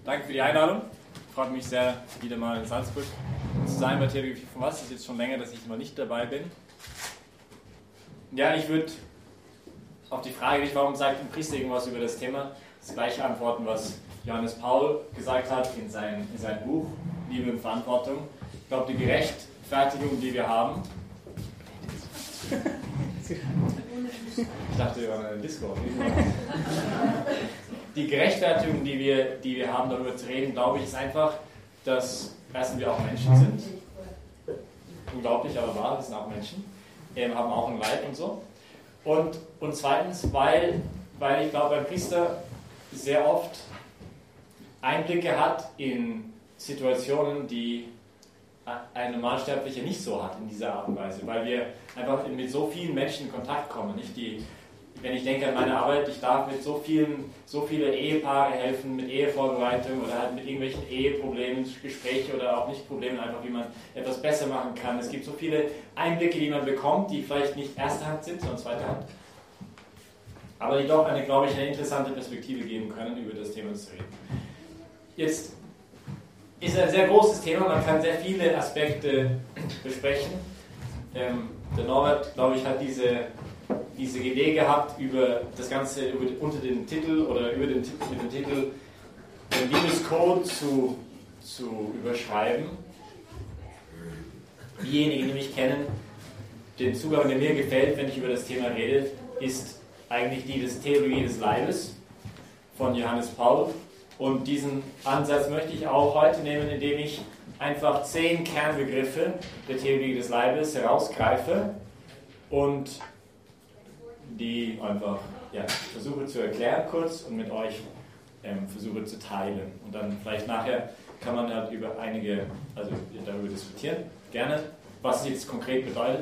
Danke für die Einladung. Freut mich sehr, wieder mal in Salzburg zu sein bei Theologie von was. Es ist jetzt schon länger, dass ich mal nicht dabei bin. Ja, ich würde auf die Frage, warum sagt ein Priester irgendwas über das Thema, das gleiche antworten, was Johannes Paul gesagt hat in seinem Buch Liebe und Verantwortung. Ich glaube, die Gerechtfertigung, die wir haben. Ich dachte, wir waren in der Disco. Die Gerechtfertigung, die wir haben, darüber zu reden, glaube ich, ist einfach, dass erstens wir auch Menschen sind. Unglaublich, aber wahr, wir sind auch Menschen. Haben auch einen Leib und so. Und zweitens, weil ich glaube, ein Priester sehr oft Einblicke hat in Situationen, die ein Normalsterblicher nicht so hat in dieser Art und Weise, weil wir einfach mit so vielen Menschen in Kontakt kommen. Nicht? Wenn ich denke an meine Arbeit, ich darf mit so viele Ehepaare helfen, mit Ehevorbereitung oder halt mit irgendwelchen Eheproblemen, Gespräche oder auch Nicht-Problemen, einfach wie man etwas besser machen kann. Es gibt so viele Einblicke, die man bekommt, die vielleicht nicht erste Hand sind, sondern zweite Hand, aber die doch glaube ich, eine interessante Perspektive geben können, über das Thema zu reden. Jetzt ist ein sehr großes Thema, man kann sehr viele Aspekte besprechen. Der Norbert, glaube ich, hat diese Idee gehabt, über das Ganze unter den Titel oder über den Titel den Liebescode zu überschreiben. Diejenigen, die mich kennen, den Zugang, der mir gefällt, wenn ich über das Thema rede, ist eigentlich die des Theologie des Leibes von Johannes Paul. Und diesen Ansatz möchte ich auch heute nehmen, indem ich einfach 10 Kernbegriffe der Theologie des Leibes herausgreife und die einfach versuche zu erklären kurz und mit euch versuche zu teilen. Und dann vielleicht nachher kann man halt darüber diskutieren, gerne, was es jetzt konkret bedeutet.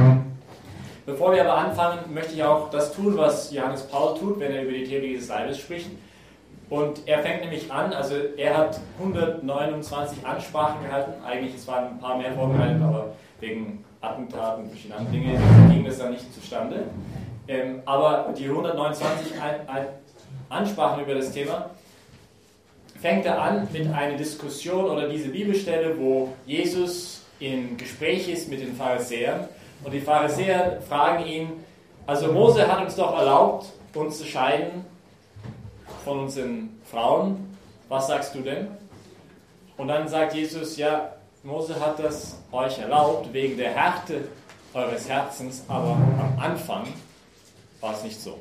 Bevor wir aber anfangen, möchte ich auch das tun, was Johannes Paul tut, wenn er über die Theologie des Leibes spricht. Und er fängt nämlich an, also er hat 129 Ansprachen gehalten, eigentlich es waren ein paar mehr vorbereitet, aber wegen Attentaten und verschiedenen anderen Dingen ging das dann nicht zustande. Aber die 129 Ansprachen über das Thema fängt er an mit einer Diskussion oder diese Bibelstelle, wo Jesus im Gespräch ist mit den Pharisäern und die Pharisäer fragen ihn, also Mose hat uns doch erlaubt, uns zu scheiden von unseren Frauen, was sagst du denn? Und dann sagt Jesus, ja, Mose hat das euch erlaubt wegen der Härte eures Herzens, aber am Anfang war es nicht so.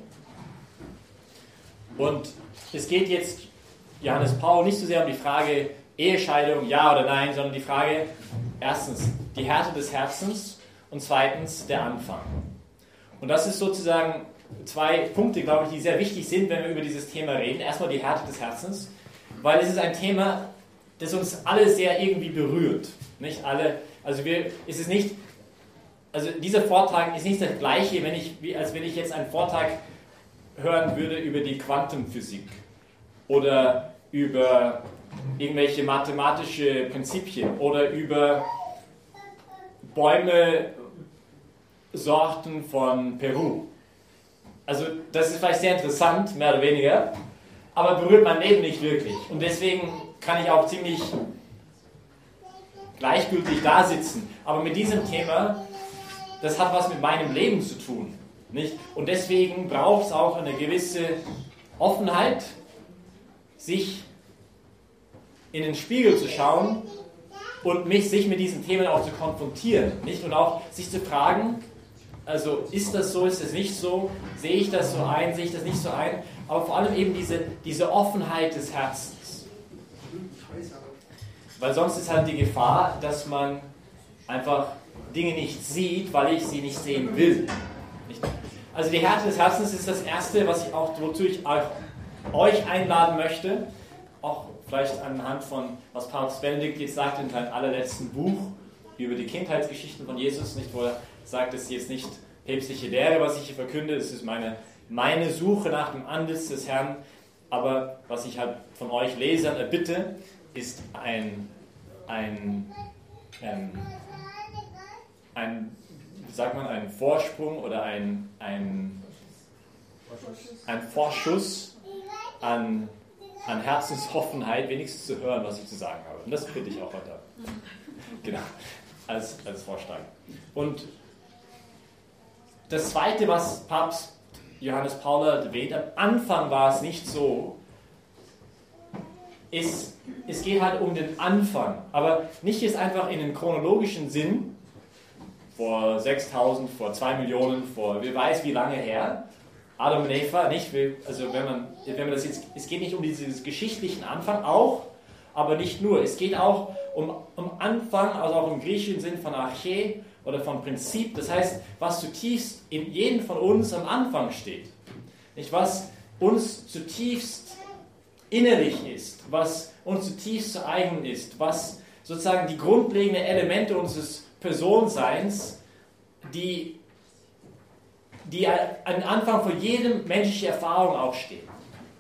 Und es geht jetzt Johannes Paul nicht so sehr um die Frage Ehescheidung, ja oder nein, sondern die Frage, erstens die Härte des Herzens und zweitens der Anfang. Und das ist sozusagen 2 Punkte, glaube ich, die sehr wichtig sind, wenn wir über dieses Thema reden. Erstmal die Härte des Herzens, weil es ist ein Thema, das uns alle sehr irgendwie berührt. Nicht alle, dieser Vortrag ist nicht das gleiche, als wenn ich jetzt einen Vortrag hören würde über die Quantenphysik oder über irgendwelche mathematische Prinzipien oder über Bäume-Sorten von Peru. Also das ist vielleicht sehr interessant, mehr oder weniger, aber berührt mein Leben nicht wirklich. Und deswegen kann ich auch ziemlich gleichgültig da sitzen. Aber mit diesem Thema, das hat was mit meinem Leben zu tun. Nicht? Und deswegen braucht es auch eine gewisse Offenheit, sich in den Spiegel zu schauen und sich mit diesen Themen auch zu konfrontieren. Nicht? Und auch sich zu fragen, also ist das so, ist das nicht so, sehe ich das so ein, sehe ich das nicht so ein, aber vor allem eben diese Offenheit des Herzens. Weil sonst ist halt die Gefahr, dass man einfach Dinge nicht sieht, weil ich sie nicht sehen will. Nicht? Also die Härte des Herzens ist das Erste, wozu ich euch einladen möchte, auch vielleicht anhand von, was Papst Benedikt jetzt sagt in seinem allerletzten Buch über die Kindheitsgeschichten von Jesus, nicht, wo er sagt, es ist jetzt nicht päpstliche Lehre, was ich hier verkünde, es ist meine Suche nach dem Antlitz des Herrn, aber was ich halt von euch Lesern erbitte, ist ein Vorsprung oder ein Vorschuss an an Herzensoffenheit, wenigstens zu hören, was ich zu sagen habe. Und das bitte ich auch heute. Genau, als Vorschlag. Und das Zweite, was Papst Johannes Paul erwähnt, am Anfang war es nicht so, es geht halt um den Anfang, aber nicht jetzt einfach in den chronologischen Sinn, vor 6000, vor 2 Millionen, vor wer weiß wie lange her, Adam und Eva, nicht? Also wenn man das jetzt, es geht nicht um diesen geschichtlichen Anfang auch, aber nicht nur. Es geht auch um Anfang, also auch im griechischen Sinn von Arche oder von Prinzip. Das heißt, was zutiefst in jedem von uns am Anfang steht. Nicht? Was uns zutiefst innerlich ist, was uns zutiefst zu eigen ist, was sozusagen die grundlegenden Elemente unseres Personenseins, die am Anfang von jedem menschlichen Erfahrung auch stehen.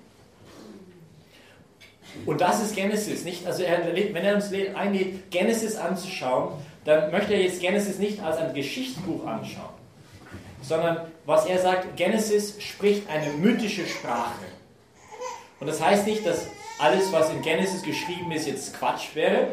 Und das ist Genesis, nicht? Also wenn er uns einlädt, Genesis anzuschauen, dann möchte er jetzt Genesis nicht als ein Geschichtsbuch anschauen, sondern was er sagt, Genesis spricht eine mythische Sprache. Und das heißt nicht, dass alles, was in Genesis geschrieben ist, jetzt Quatsch wäre,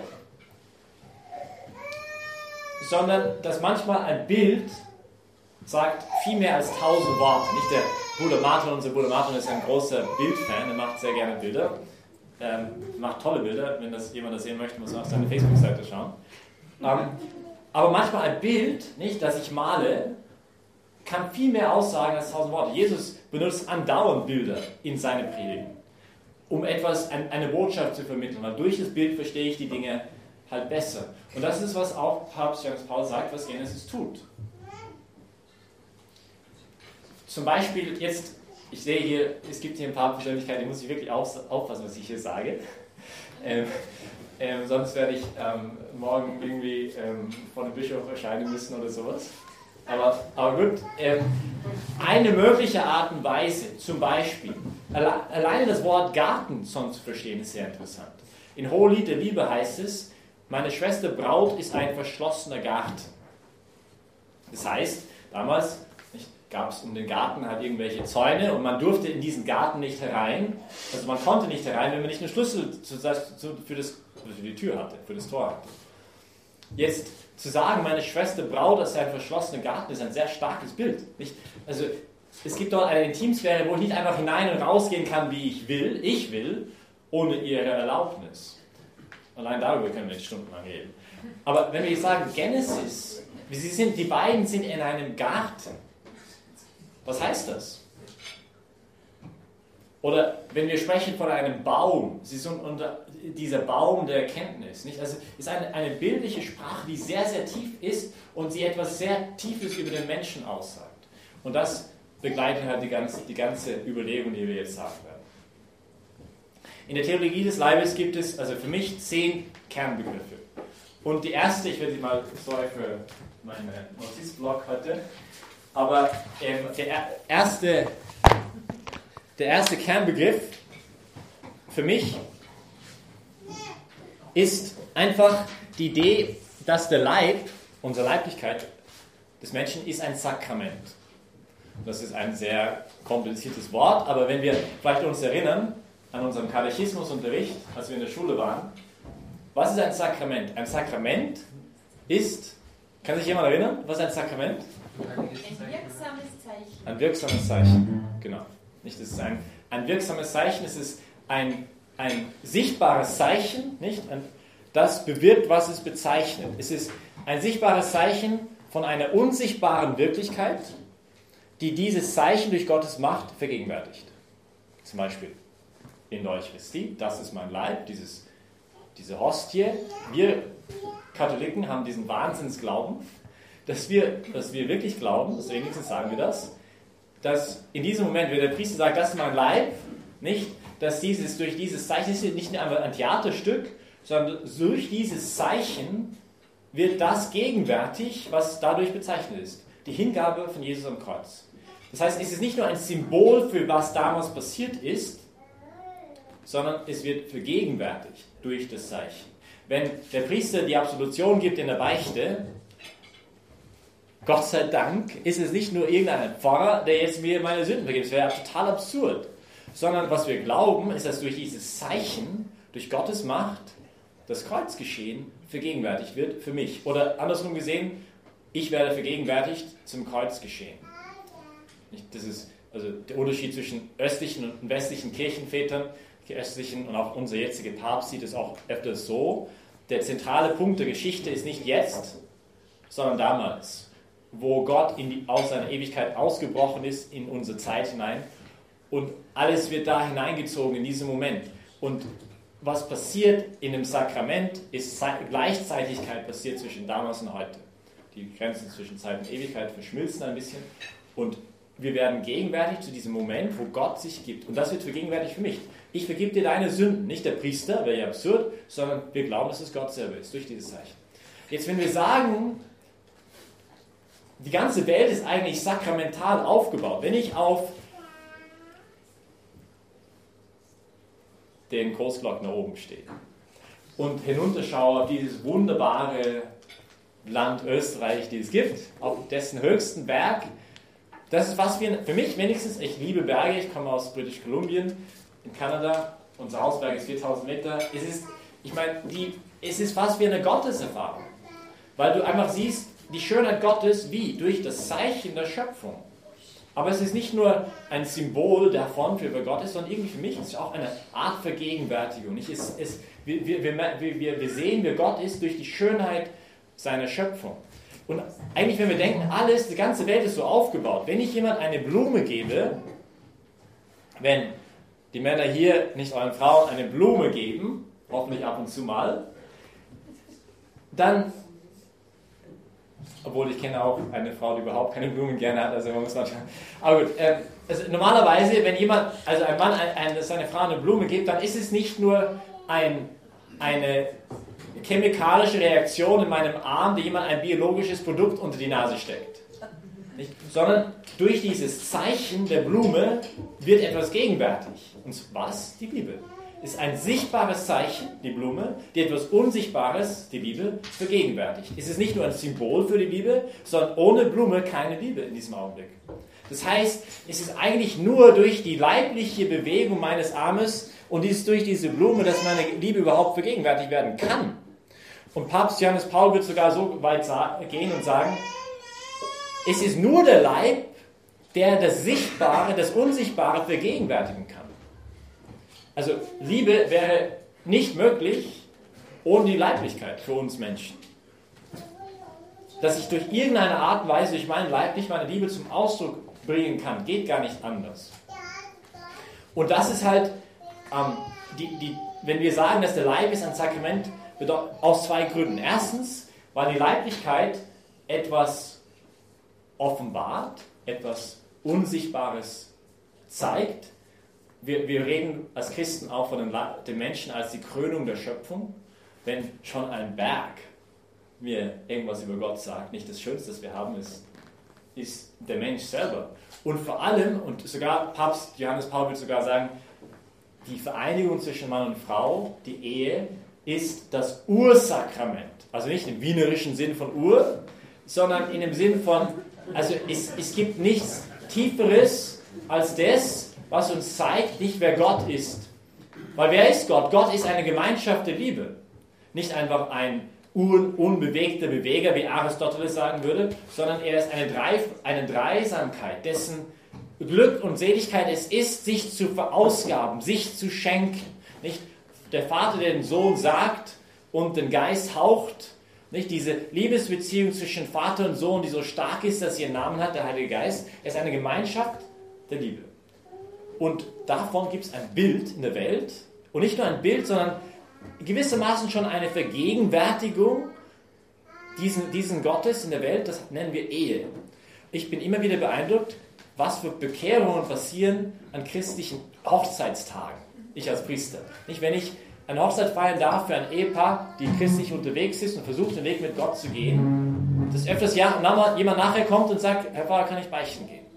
sondern dass manchmal ein Bild sagt viel mehr als 1000 Worte. Nicht der Bruder Martin, unser Bruder Martin ist ein großer Bildfan, er macht sehr gerne Bilder, macht tolle Bilder. Wenn das jemand das sehen möchte, muss man auf seine Facebook-Seite schauen. Aber manchmal ein Bild, nicht, das ich male, kann viel mehr aussagen als 1000 Worte. Jesus benutzt andauernd Bilder in seine Predigen, um eine Botschaft zu vermitteln, weil durch das Bild verstehe ich die Dinge halt besser. Und das ist, was auch Papst Johannes Paul sagt, was Genesis tut. Zum Beispiel jetzt, ich sehe hier, es gibt hier ein paar Persönlichkeiten, die muss ich wirklich aufpassen, was ich hier sage. Sonst werde ich morgen irgendwie vor dem Bischof erscheinen müssen oder sowas. Aber gut, eine mögliche Art und Weise, zum Beispiel, alleine das Wort Garten schon zu verstehen, ist sehr interessant. In Hohelied der Liebe heißt es, meine Schwester Braut ist ein verschlossener Garten. Das heißt, damals gab es um den Garten halt irgendwelche Zäune und man durfte in diesen Garten nicht herein. Also man konnte nicht herein, wenn man nicht einen Schlüssel für die Tür hatte, für das Tor hatte. Jetzt zu sagen, meine Schwester Braut ist ein verschlossener Garten, ist ein sehr starkes Bild. Nicht? Also es gibt dort eine Intimsphäre, wo ich nicht einfach hinein und rausgehen kann, wie ich will, ohne ihre Erlaubnis. Allein darüber können wir jetzt stundenlang reden. Aber wenn wir jetzt sagen, Genesis, die beiden sind in einem Garten. Was heißt das? Oder wenn wir sprechen von einem Baum, sie sind unter dieser Baum der Erkenntnis. Nicht? Also ist eine bildliche Sprache, die sehr, sehr tief ist und sie etwas sehr Tiefes über den Menschen aussagt. Und das begleitet halt die ganze Überlegung, die wir jetzt sagen werden. In der Theologie des Leibes gibt es also für mich 10 Kernbegriffe. Und die erste, ich werde sie mal, sorry für meinen Notizblock heute, aber der erste Kernbegriff für mich ist einfach die Idee, dass der Leib, unsere Leiblichkeit des Menschen, ist ein Sakrament. Das ist ein sehr kompliziertes Wort, aber wenn wir vielleicht uns erinnern an unseren Katechismusunterricht, als wir in der Schule waren, was ist ein Sakrament? Ein Sakrament ist, kann sich jemand erinnern, was ist ein Sakrament? Ein wirksames Zeichen. Ein wirksames Zeichen, genau. Nicht, es ist ein wirksames Zeichen, es ist ein sichtbares Zeichen, nicht? Das bewirkt, was es bezeichnet. Es ist ein sichtbares Zeichen von einer unsichtbaren Wirklichkeit, die dieses Zeichen durch Gottes Macht vergegenwärtigt. Zum Beispiel in der Eucharistie, das ist mein Leib, diese Hostie. Wir Katholiken haben diesen Wahnsinnsglauben, dass wir wirklich glauben, also wenigstens sagen wir das, dass in diesem Moment, wenn der Priester sagt, das ist mein Leib, nicht, dass durch dieses Zeichen, das ist nicht nur ein Theaterstück, sondern durch dieses Zeichen wird das gegenwärtig, was dadurch bezeichnet ist. Die Hingabe von Jesus am Kreuz. Das heißt, es ist nicht nur ein Symbol für was damals passiert ist, sondern es wird vergegenwärtigt durch das Zeichen. Wenn der Priester die Absolution gibt in der Beichte, Gott sei Dank ist es nicht nur irgendein Pfarrer, der jetzt mir meine Sünden vergibt. Das wäre total absurd. sondern was wir glauben, ist, dass durch dieses Zeichen, durch Gottes Macht, das Kreuzgeschehen vergegenwärtigt wird für mich. Oder andersrum gesehen, ich werde vergegenwärtigt zum Kreuzgeschehen. Das ist also der Unterschied zwischen östlichen und westlichen Kirchenvätern. Die östlichen und auch unser jetziger Papst sieht es auch öfters so. Der zentrale Punkt der Geschichte ist nicht jetzt, sondern damals, wo Gott aus seiner Ewigkeit ausgebrochen ist in unsere Zeit hinein und alles wird da hineingezogen in diesen Moment. Und was passiert in dem Sakrament, ist Gleichzeitigkeit passiert zwischen damals und heute. Die Grenzen zwischen Zeit und Ewigkeit verschmilzen ein bisschen und wir werden gegenwärtig zu diesem Moment, wo Gott sich gibt. Und das wird vergegenwärtigt für mich. Ich vergib dir deine Sünden, nicht der Priester, wäre ja absurd, sondern wir glauben, dass es Gott selber ist, durch dieses Zeichen. Jetzt, wenn wir sagen, die ganze Welt ist eigentlich sakramental aufgebaut, wenn ich auf den Großglockner oben stehe und hinunterschaue auf dieses wunderbare Land Österreich, die es gibt, auf dessen höchsten Berg, das ist was wir, für mich wenigstens, ich liebe Berge, ich komme aus British Columbia in Kanada, unser Hausberg ist 4000 Meter, es ist fast wie eine Gotteserfahrung, weil du einfach siehst, die Schönheit Gottes wie? Durch das Zeichen der Schöpfung. Aber es ist nicht nur ein Symbol davon, für wer Gott ist, sondern irgendwie für mich ist es auch eine Art Vergegenwärtigung. Wir sehen, wer Gott ist durch die Schönheit seiner Schöpfung. Und eigentlich, wenn wir denken, die ganze Welt ist so aufgebaut. Wenn ich jemand eine Blume gebe, wenn die Männer hier nicht euren Frauen eine Blume geben, hoffentlich ab und zu mal, dann, obwohl ich kenne auch eine Frau, die überhaupt keine Blumen gerne hat, also man muss manchmal, aber gut, also normalerweise, wenn jemand, also ein Mann seiner Frau eine Blume gibt, dann ist es nicht nur eine chemikalische Reaktion in meinem Arm, die jemand ein biologisches Produkt unter die Nase steckt. Nicht? Sondern durch dieses Zeichen der Blume wird etwas gegenwärtig. Und was? Die Liebe. Ist ein sichtbares Zeichen, die Blume, die etwas Unsichtbares, die Liebe, vergegenwärtigt. Es ist nicht nur ein Symbol für die Liebe, sondern ohne Blume keine Liebe in diesem Augenblick. Das heißt, es ist eigentlich nur durch die leibliche Bewegung meines Armes und durch diese Blume, dass meine Liebe überhaupt vergegenwärtigt werden kann. Und Papst Johannes Paul wird sogar so weit gehen und sagen, es ist nur der Leib, der das Sichtbare, das Unsichtbare vergegenwärtigen kann. Also Liebe wäre nicht möglich ohne die Leiblichkeit für uns Menschen. Dass ich durch irgendeine Art und Weise, durch meinen Leib nicht meine Liebe zum Ausdruck bringen kann, geht gar nicht anders. Und das ist halt, wenn wir sagen, dass der Leib ist ein Sakrament, aus zwei Gründen. Erstens, weil die Leiblichkeit etwas offenbart, etwas Unsichtbares zeigt. Wir reden als Christen auch von den Menschen als die Krönung der Schöpfung. Wenn schon ein Berg mir irgendwas über Gott sagt, nicht das Schönste, das wir haben, ist der Mensch selber. Und vor allem, und sogar Papst Johannes Paul will sogar sagen, die Vereinigung zwischen Mann und Frau, die Ehe, ist das Ursakrament. Also nicht im wienerischen Sinn von Ur, sondern in dem Sinn von, also es gibt nichts Tieferes als das, was uns zeigt, nicht wer Gott ist. Weil wer ist Gott? Gott ist eine Gemeinschaft der Liebe. Nicht einfach ein unbewegter Beweger, wie Aristoteles sagen würde, sondern er ist eine Dreisamkeit, dessen Glück und Seligkeit es ist, sich zu verausgaben, sich zu schenken. Nicht der Vater, der den Sohn sagt und den Geist haucht. Nicht diese Liebesbeziehung zwischen Vater und Sohn, die so stark ist, dass sie einen Namen hat, der Heilige Geist. Er ist eine Gemeinschaft der Liebe. Und davon gibt es ein Bild in der Welt. Und nicht nur ein Bild, sondern gewissermaßen schon eine Vergegenwärtigung diesen Gottes in der Welt. Das nennen wir Ehe. Ich bin immer wieder beeindruckt, was für Bekehrungen passieren an christlichen Hochzeitstagen. Ich als Priester. Nicht, wenn ich eine Hochzeit feiern darf für ein Ehepaar, die christlich unterwegs ist und versucht, den Weg mit Gott zu gehen, dass öfters jemand nachher kommt und sagt, Herr Pfarrer, kann ich beichten gehen?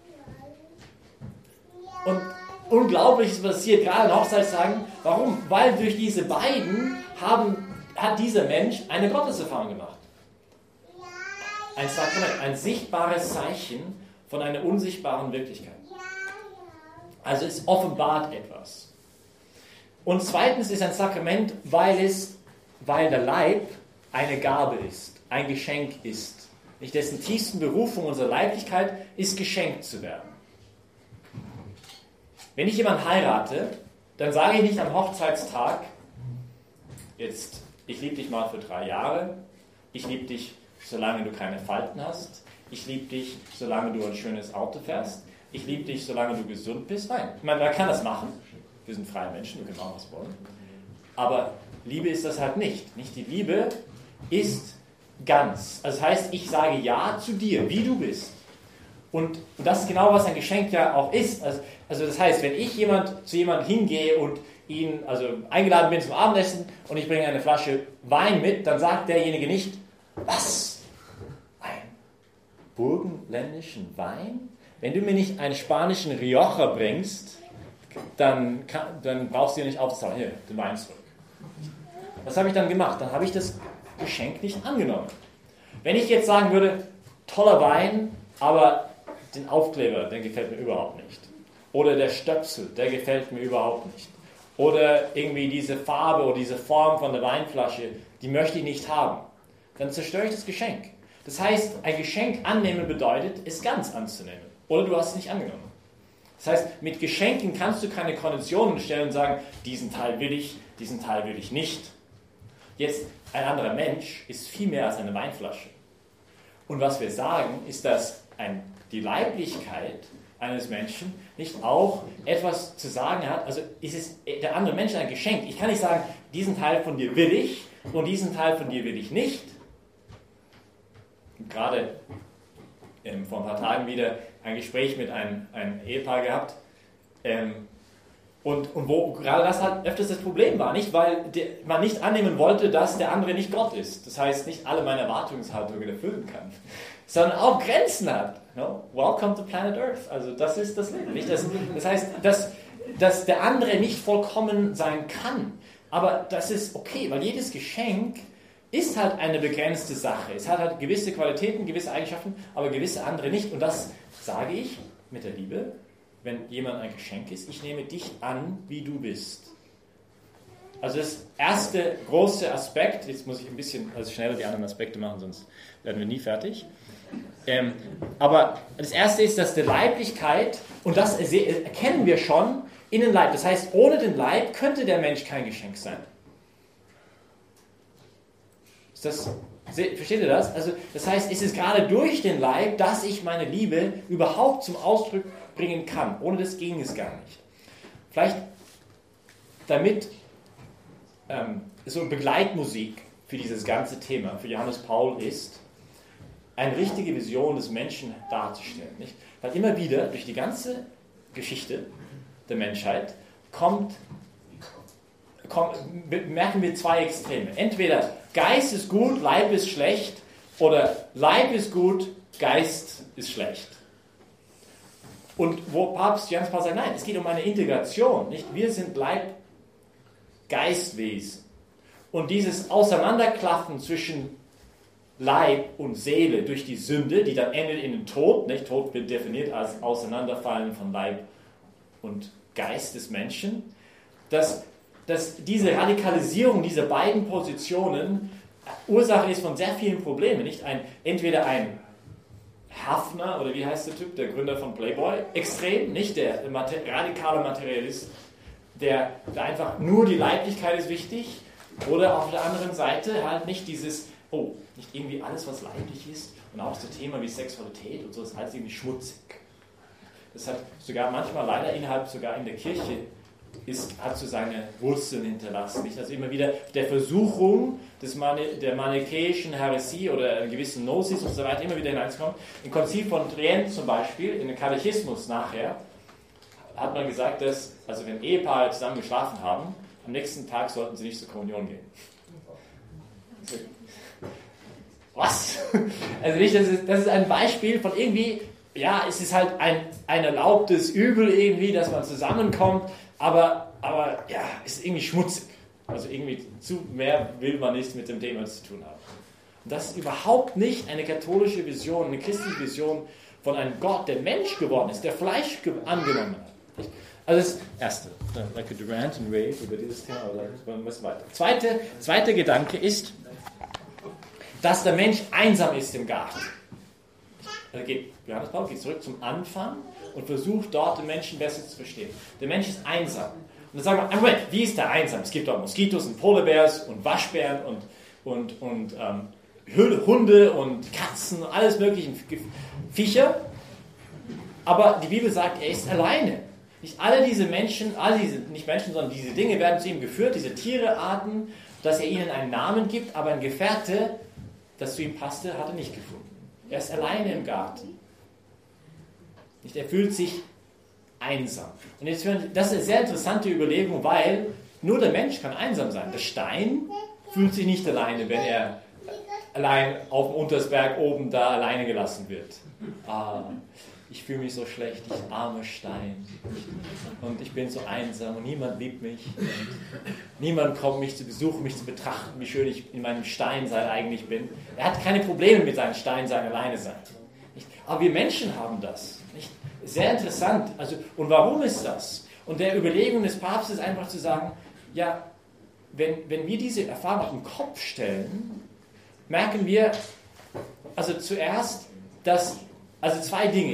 Und Unglaubliches passiert gerade an Hochzeitstagen. Warum? Weil durch diese beiden hat dieser Mensch eine Gotteserfahrung gemacht. Ein Sakrament, ein sichtbares Zeichen von einer unsichtbaren Wirklichkeit. Also es offenbart etwas. Und zweitens ist ein Sakrament, weil der Leib eine Gabe ist, ein Geschenk ist. Nicht dessen tiefsten Berufung unserer Leiblichkeit ist, geschenkt zu werden. Wenn ich jemanden heirate, dann sage ich nicht am Hochzeitstag, jetzt, ich liebe dich mal für 3 Jahre, ich liebe dich, solange du keine Falten hast, ich liebe dich, solange du ein schönes Auto fährst, ich liebe dich, solange du gesund bist. Nein, ich meine, man kann das machen, wir sind freie Menschen, wir können auch was wollen. Aber Liebe ist das halt nicht. Nicht? Die Liebe ist ganz. Also das heißt, ich sage Ja zu dir, wie du bist. Und das ist genau, was ein Geschenk ja auch ist. Also das heißt, wenn ich zu jemandem hingehe und ihn, also eingeladen bin zum Abendessen und ich bringe eine Flasche Wein mit, dann sagt derjenige nicht, was? Ein burgenländischen Wein? Wenn du mir nicht einen spanischen Rioja bringst, dann brauchst du dir nicht aufzahlen. Hier, den Wein zurück. Was habe ich dann gemacht? Dann habe ich das Geschenk nicht angenommen. Wenn ich jetzt sagen würde, toller Wein, aber den Aufkleber, der gefällt mir überhaupt nicht. Oder der Stöpsel, der gefällt mir überhaupt nicht. Oder irgendwie diese Farbe oder diese Form von der Weinflasche, die möchte ich nicht haben. Dann zerstöre ich das Geschenk. Das heißt, ein Geschenk annehmen bedeutet, es ganz anzunehmen. Oder du hast es nicht angenommen. Das heißt, mit Geschenken kannst du keine Konditionen stellen und sagen, diesen Teil will ich nicht. Jetzt, ein anderer Mensch ist viel mehr als eine Weinflasche. Und was wir sagen, ist, dass die Leiblichkeit eines Menschen nicht auch etwas zu sagen hat. Also ist der andere Mensch ein Geschenk. Ich kann nicht sagen, diesen Teil von dir will ich und diesen Teil von dir will ich nicht. Und gerade vor ein paar Tagen wieder ein Gespräch mit einem Ehepaar gehabt, und wo gerade das halt öfters das Problem war, nicht? Weil man nicht annehmen wollte, dass der andere nicht Gott ist. Das heißt, nicht alle meine Erwartungshaltungen erfüllen kann, sondern auch Grenzen hat. No? Welcome to Planet Earth. Also das ist das Leben. Nicht? Das heißt, dass der andere nicht vollkommen sein kann. Aber das ist okay, weil jedes Geschenk ist halt eine begrenzte Sache. Es hat halt gewisse Qualitäten, gewisse Eigenschaften, aber gewisse andere nicht. Und das sage ich mit der Liebe. Wenn jemand ein Geschenk ist, ich nehme dich an, wie du bist. Also das erste große Aspekt, jetzt muss ich ein bisschen schneller die anderen Aspekte machen, sonst werden wir nie fertig. Aber das erste ist, dass die Leiblichkeit, und das erkennen wir schon in den Leib. Das heißt, ohne den Leib könnte der Mensch kein Geschenk sein. Versteht ihr das? Also, das heißt, es ist gerade durch den Leib, dass ich meine Liebe überhaupt zum Ausdruck bringen kann. Ohne das ging es gar nicht. Vielleicht damit so Begleitmusik für dieses ganze Thema, für Johannes Paul ist, eine richtige Vision des Menschen darzustellen. Nicht? Weil immer wieder durch die ganze Geschichte der Menschheit merken wir 2 Extreme. Entweder Geist ist gut, Leib ist schlecht, oder Leib ist gut, Geist ist schlecht. Und wo Papst Johannes Paul sagt, nein, es geht um eine Integration. Nicht? Wir sind Leib-Geistwesen. Und dieses Auseinanderklaffen zwischen Leib und Seele durch die Sünde, die dann endet in den Tod. Nicht? Tod wird definiert als Auseinanderfallen von Leib und Geist des Menschen. Dass diese Radikalisierung dieser beiden Positionen Ursache ist von sehr vielen Problemen. Nicht? Entweder ein Hafner, oder wie heißt der Typ, der Gründer von Playboy, extrem, nicht der radikale Materialist, der einfach nur die Leiblichkeit ist wichtig, oder auf der anderen Seite halt nicht dieses, nicht irgendwie alles, was leiblich ist, und auch so Thema wie Sexualität und so, ist halt irgendwie schmutzig. Das hat sogar manchmal leider sogar in der Kirche hat so seine Wurzeln hinterlassen. Nicht? Also immer wieder der Versuchung der manichäischen Häresie oder einer gewissen Gnosis und so weiter immer wieder hineinzukommen. Im Konzil von Trient zum Beispiel, in den Katechismus nachher, hat man gesagt, dass, also wenn Ehepaare zusammen geschlafen haben, am nächsten Tag sollten sie nicht zur Kommunion gehen. Was? Also nicht, das ist ein Beispiel von irgendwie, ja, es ist halt ein erlaubtes Übel irgendwie, dass man zusammenkommt, aber ja, es ist irgendwie schmutzig. Also irgendwie zu mehr will man nichts mit dem Thema zu tun haben. Und das ist überhaupt nicht eine katholische Vision, eine christliche Vision von einem Gott, der Mensch geworden ist, der Fleisch angenommen hat. Also das Erste, like a Durant and Wave über dieses Thema, aber dann müssen wir weiter. Zweiter Gedanke ist, dass der Mensch einsam ist im Garten. Johannes Paul geht zurück zum Anfang und versucht dort den Menschen besser zu verstehen. Der Mensch ist einsam. Und dann sagen wir, Moment, wie ist der einsam? Es gibt dort Moskitos und Polarbears und Waschbären und Hunde und Katzen und alles mögliche Viecher. Aber die Bibel sagt, er ist alleine. Nicht alle diese Menschen, nicht Menschen, sondern diese Dinge werden zu ihm geführt, diese Tierearten, dass er ihnen einen Namen gibt, aber ein Gefährte, das zu ihm passte, hat er nicht gefunden. Er ist alleine im Garten. Nicht? Er fühlt sich einsam. Und jetzt, das ist eine sehr interessante Überlegung, weil nur der Mensch kann einsam sein. Der Stein fühlt sich nicht alleine, wenn er allein auf dem Untersberg oben da alleine gelassen wird. Ich fühle mich so schlecht, ich armer Stein. Und ich bin so einsam und niemand liebt mich. Und niemand kommt mich zu besuchen, mich zu betrachten, wie schön ich in meinem Steinsein eigentlich bin. Er hat keine Probleme mit seinem Steinsein alleine sein. Nicht? Aber wir Menschen haben das. Nicht? Sehr interessant. Also, und warum ist das? Und der Überlegung des Papstes ist einfach zu sagen, ja, wenn wir diese Erfahrung auf den Kopf stellen, merken wir, also zuerst, dass also zwei Dinge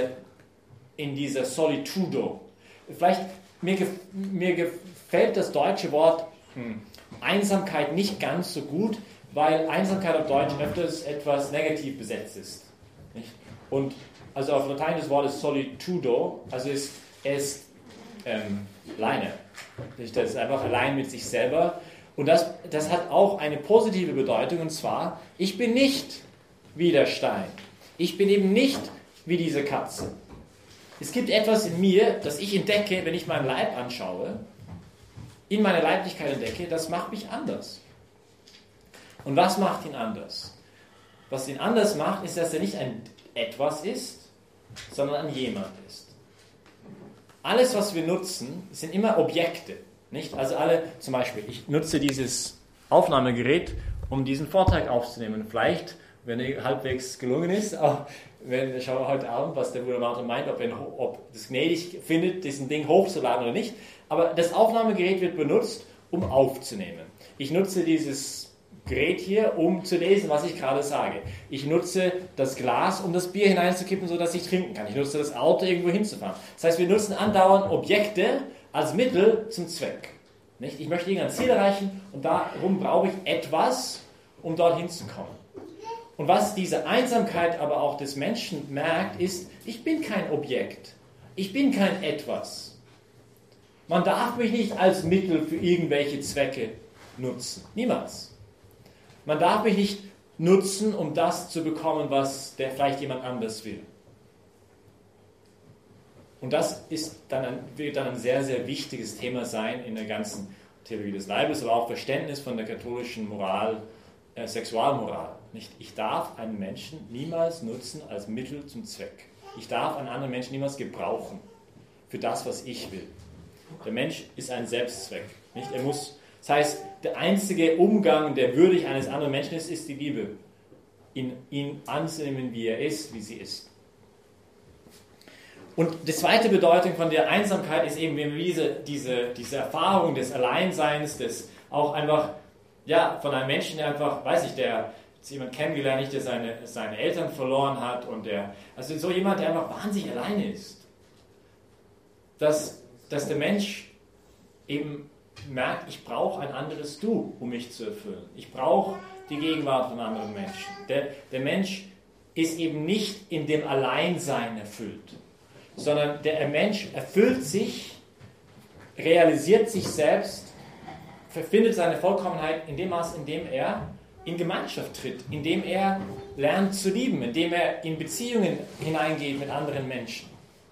in dieser Solitudo. Vielleicht, mir gefällt das deutsche Wort Einsamkeit nicht ganz so gut, weil Einsamkeit auf Deutsch öfters etwas negativ besetzt ist. Nicht? Und also auf Latein das Wort ist Solitudo, also er ist alleine. Das ist einfach allein mit sich selber. Und das hat auch eine positive Bedeutung, und zwar, ich bin nicht wie der Stein. Ich bin eben nicht wie diese Katze. Es gibt etwas in mir, das ich entdecke, wenn ich meinen Leib anschaue, in meiner Leiblichkeit entdecke, das macht mich anders. Und was macht ihn anders? Was ihn anders macht, ist, dass er nicht ein Etwas ist, sondern ein Jemand ist. Alles, was wir nutzen, sind immer Objekte. Nicht? Also zum Beispiel, ich nutze dieses Aufnahmegerät, um diesen Vortrag aufzunehmen. Vielleicht, wenn er halbwegs gelungen ist, auch schauen wir heute Abend, was der Bruder Martin meint, ob das gnädig findet, diesen Ding hochzuladen oder nicht. Aber das Aufnahmegerät wird benutzt, um aufzunehmen. Ich nutze dieses Gerät hier, um zu lesen, was ich gerade sage. Ich nutze das Glas, um das Bier hineinzukippen, sodass ich trinken kann. Ich nutze das Auto, irgendwo hinzufahren. Das heißt, wir nutzen andauernd Objekte als Mittel zum Zweck. Nicht? Ich möchte irgendein Ziel erreichen und darum brauche ich etwas, um dorthin zu kommen. Und was diese Einsamkeit aber auch des Menschen merkt, ist, ich bin kein Objekt. Ich bin kein Etwas. Man darf mich nicht als Mittel für irgendwelche Zwecke nutzen. Niemals. Man darf mich nicht nutzen, um das zu bekommen, was vielleicht jemand anders will. Und das wird dann ein sehr, sehr wichtiges Thema sein in der ganzen Theologie des Leibes, aber auch Verständnis von der katholischen Moral, Sexualmoral. Nicht? Ich darf einen Menschen niemals nutzen als Mittel zum Zweck. Ich darf einen anderen Menschen niemals gebrauchen für das, was ich will. Der Mensch ist ein Selbstzweck. Nicht? Das heißt, der einzige Umgang, der würdig eines anderen Menschen ist die Liebe. Ihn anzunehmen, wie er ist, wie sie ist. Und die zweite Bedeutung von der Einsamkeit ist eben, wenn wir diese Erfahrung des Alleinseins, des auch einfach, ja, von einem Menschen, der einfach, der jemand kennengelernt hat, der seine Eltern verloren hat und also so jemand, der einfach wahnsinnig alleine ist. Dass der Mensch eben merkt, ich brauche ein anderes Du, um mich zu erfüllen. Ich brauche die Gegenwart von anderen Menschen. Der Mensch ist eben nicht in dem Alleinsein erfüllt, sondern der Mensch erfüllt sich, realisiert sich selbst, verfindet seine Vollkommenheit in dem Maß, in dem er in Gemeinschaft tritt, in dem er lernt zu lieben, in dem er in Beziehungen hineingeht mit anderen Menschen.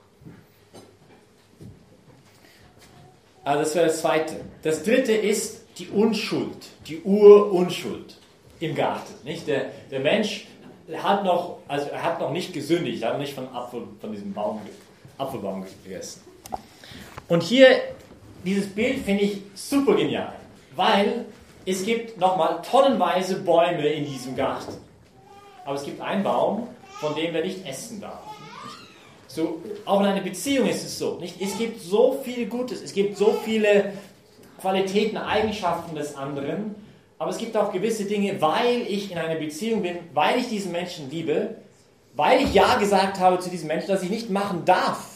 Also das wäre das Zweite. Das Dritte ist die Unschuld, die Urunschuld im Garten. Nicht? Der Mensch hat noch nicht gesündigt, er hat noch nicht von diesem Apfelbaum gegessen. Und hier, dieses Bild finde ich super genial, weil es gibt nochmal tonnenweise Bäume in diesem Garten. Aber es gibt einen Baum, von dem wir nicht essen darf. So, auch in einer Beziehung ist es so. Nicht? Es gibt so viel Gutes, es gibt so viele Qualitäten, Eigenschaften des anderen, aber es gibt auch gewisse Dinge, weil ich in einer Beziehung bin, weil ich diesen Menschen liebe, weil ich Ja gesagt habe zu diesem Menschen, dass ich nicht machen darf.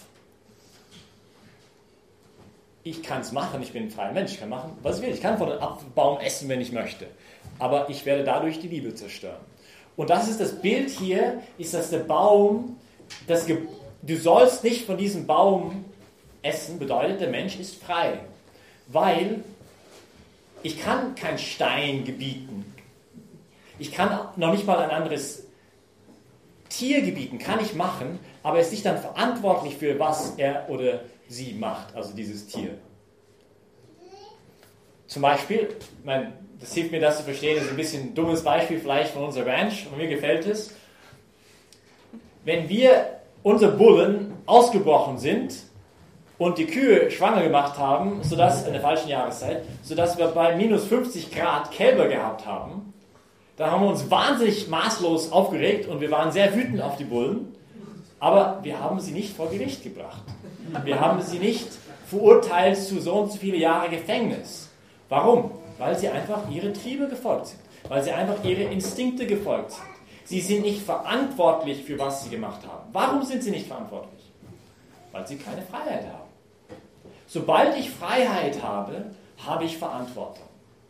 Ich kann es machen, ich bin ein freier Mensch, ich kann machen, was ich will. Ich kann von einem Apfelbaum essen, wenn ich möchte. Aber ich werde dadurch die Liebe zerstören. Und das ist das Bild hier, ist, dass der Baum, du sollst nicht von diesem Baum essen, bedeutet, der Mensch ist frei. Weil ich kann kein Stein gebieten. Ich kann noch nicht mal ein anderes Tier gebieten, kann ich machen, aber er ist nicht dann verantwortlich für was er oder sie macht, also dieses Tier. Zum Beispiel, das hilft mir, das zu verstehen, das ist ein bisschen ein dummes Beispiel vielleicht von unserer Ranch, und mir gefällt es. Wenn unsere Bullen ausgebrochen sind und die Kühe schwanger gemacht haben, sodass in der falschen Jahreszeit, sodass wir bei minus 50 Grad Kälber gehabt haben, dann haben wir uns wahnsinnig maßlos aufgeregt und wir waren sehr wütend auf die Bullen, aber wir haben sie nicht vor Gericht gebracht. Wir haben sie nicht verurteilt zu so und so viele Jahre Gefängnis. Warum? Weil sie einfach ihre Triebe gefolgt sind. Weil sie einfach ihre Instinkte gefolgt sind. Sie sind nicht verantwortlich für was sie gemacht haben. Warum sind sie nicht verantwortlich? Weil sie keine Freiheit haben. Sobald ich Freiheit habe, habe ich Verantwortung.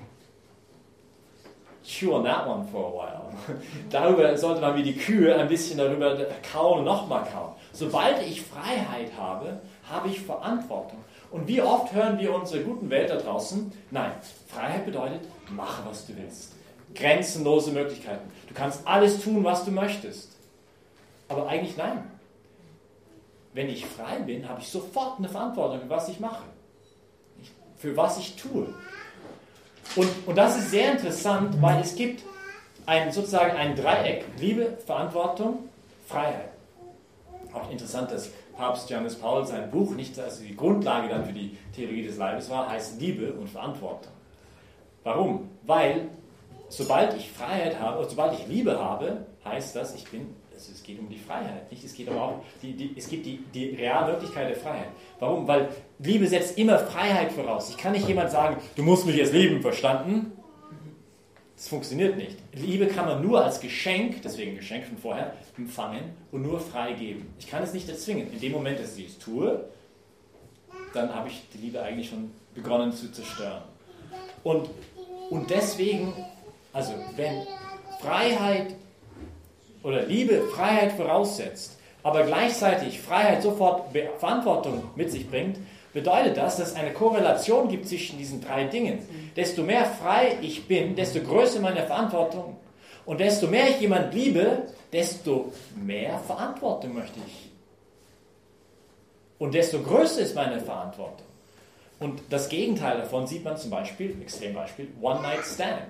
Chew on that one for a while. Darüber sollte man wie die Kühe ein bisschen darüber kauen und nochmal kauen. Sobald ich Freiheit habe, habe ich Verantwortung. Und wie oft hören wir unsere guten Welt da draußen? Nein, Freiheit bedeutet, mache, was du willst. Grenzenlose Möglichkeiten. Du kannst alles tun, was du möchtest. Aber eigentlich nein. Wenn ich frei bin, habe ich sofort eine Verantwortung, für was ich mache. Für was ich tue. Und das ist sehr interessant, weil es gibt sozusagen ein Dreieck. Liebe, Verantwortung, Freiheit. Auch interessant, dass Papst Johannes Paul sein Buch, nicht also die Grundlage dann für die Theorie des Leibes war, heißt Liebe und Verantwortung. Warum? Weil sobald ich Freiheit habe, oder sobald ich Liebe habe, heißt das, es geht um die Freiheit. Nicht? Es geht aber auch, es gibt die reale Möglichkeit der Freiheit. Warum? Weil Liebe setzt immer Freiheit voraus. Ich kann nicht jemand sagen, du musst mich jetzt lieben, verstanden? Das funktioniert nicht. Liebe kann man nur als Geschenk, deswegen Geschenk von vorher, empfangen und nur frei geben. Ich kann es nicht erzwingen. In dem Moment, dass ich es tue, dann habe ich die Liebe eigentlich schon begonnen zu zerstören. Und deswegen, also wenn Freiheit oder Liebe Freiheit voraussetzt, aber gleichzeitig Freiheit sofort Verantwortung mit sich bringt, bedeutet das, dass es eine Korrelation gibt zwischen diesen drei Dingen. Desto mehr frei ich bin, desto größer meine Verantwortung. Und desto mehr ich jemanden liebe, desto mehr Verantwortung möchte ich. Und desto größer ist meine Verantwortung. Und das Gegenteil davon sieht man zum Beispiel, Extrembeispiel, One-Night-Stand.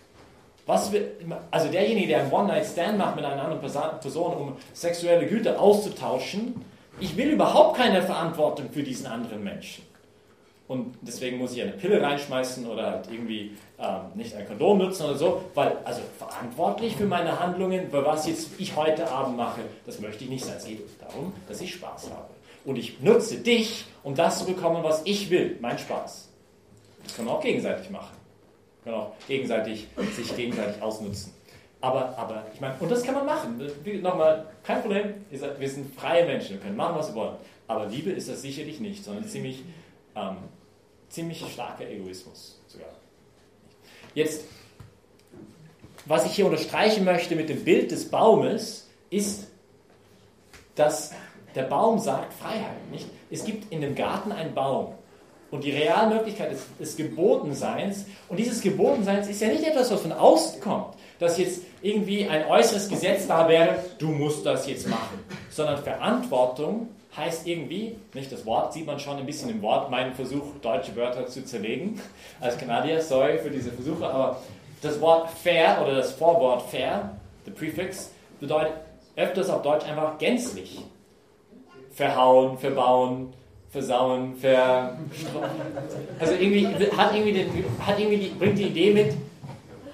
Also derjenige, der einen One-Night-Stand macht mit einer anderen Person, um sexuelle Güter auszutauschen, ich will überhaupt keine Verantwortung für diesen anderen Menschen. Und deswegen muss ich eine Pille reinschmeißen oder halt irgendwie nicht ein Kondom nutzen oder so, weil also verantwortlich für meine Handlungen, für was jetzt ich heute Abend mache, das möchte ich nicht sein. Es geht darum, dass ich Spaß habe. Und ich nutze dich, um das zu bekommen, was ich will, mein Spaß. Das kann man auch gegenseitig machen. Man kann auch sich gegenseitig ausnutzen. Aber ich meine, und das kann man machen. Nochmal, kein Problem. Wir sind freie Menschen, wir können machen, was wir wollen. Aber Liebe ist das sicherlich nicht, sondern ziemlich starker Egoismus sogar. Jetzt, was ich hier unterstreichen möchte mit dem Bild des Baumes, ist, dass der Baum sagt Freiheit. Nicht? Es gibt in dem Garten einen Baum. Und die reale Möglichkeit des Gebotenseins, und dieses Gebotenseins ist ja nicht etwas, was von außen kommt, dass jetzt irgendwie ein äußeres Gesetz da wäre, du musst das jetzt machen, sondern Verantwortung heißt irgendwie, nicht das Wort, sieht man schon ein bisschen im Wort, meinen Versuch, deutsche Wörter zu zerlegen, als Kanadier, sorry für diese Versuche, aber das Wort fair oder das Vorwort fair, the prefix, bedeutet öfters auf Deutsch einfach gänzlich. Verhauen, verbauen, versauen, also irgendwie bringt die Idee mit,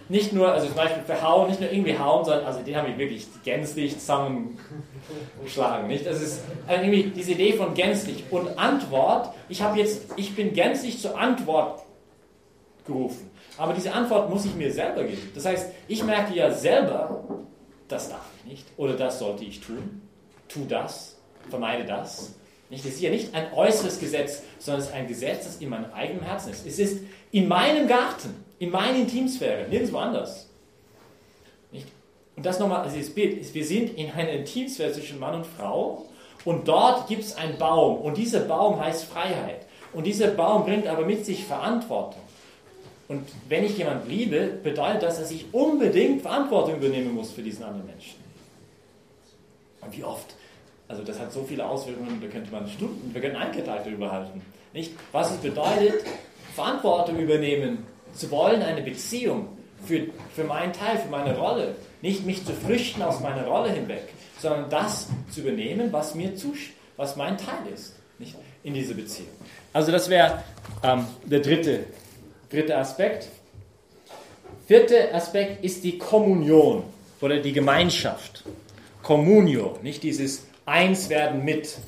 nicht nur, also zum Beispiel für hauen, nicht nur irgendwie hauen, sondern also den habe ich wirklich gänzlich zusammengeschlagen. Nicht? Das ist irgendwie diese Idee von gänzlich. Und Antwort, ich bin gänzlich zur Antwort gerufen. Aber diese Antwort muss ich mir selber geben. Das heißt, ich merke ja selber, das darf ich nicht oder das sollte ich tun. Tu das, vermeide das. Nicht? Das ist ja nicht ein äußeres Gesetz, sondern es ist ein Gesetz, das in meinem eigenen Herzen ist. Es ist in meinem Garten, in meiner Intimsphäre, nirgendwo anders. Nicht? Und das nochmal, also das Bild ist, wir sind in einer Intimsphäre zwischen Mann und Frau und dort gibt es einen Baum und dieser Baum heißt Freiheit. Und dieser Baum bringt aber mit sich Verantwortung. Und wenn ich jemanden liebe, bedeutet das, dass ich unbedingt Verantwortung übernehmen muss für diesen anderen Menschen. Und wie oft? Also das hat so viele Auswirkungen, da könnte man Stunden, wir können einen Tag darüber halten. Nicht? Was es bedeutet, Verantwortung übernehmen zu wollen, eine Beziehung für meinen Teil, für meine Rolle. Nicht mich zu flüchten aus meiner Rolle hinweg, sondern das zu übernehmen, was mein Teil ist, nicht? In dieser Beziehung. Also das wäre der dritte Aspekt. Vierter Aspekt ist die Kommunion oder die Gemeinschaft. Communio, nicht dieses Einswerden mit.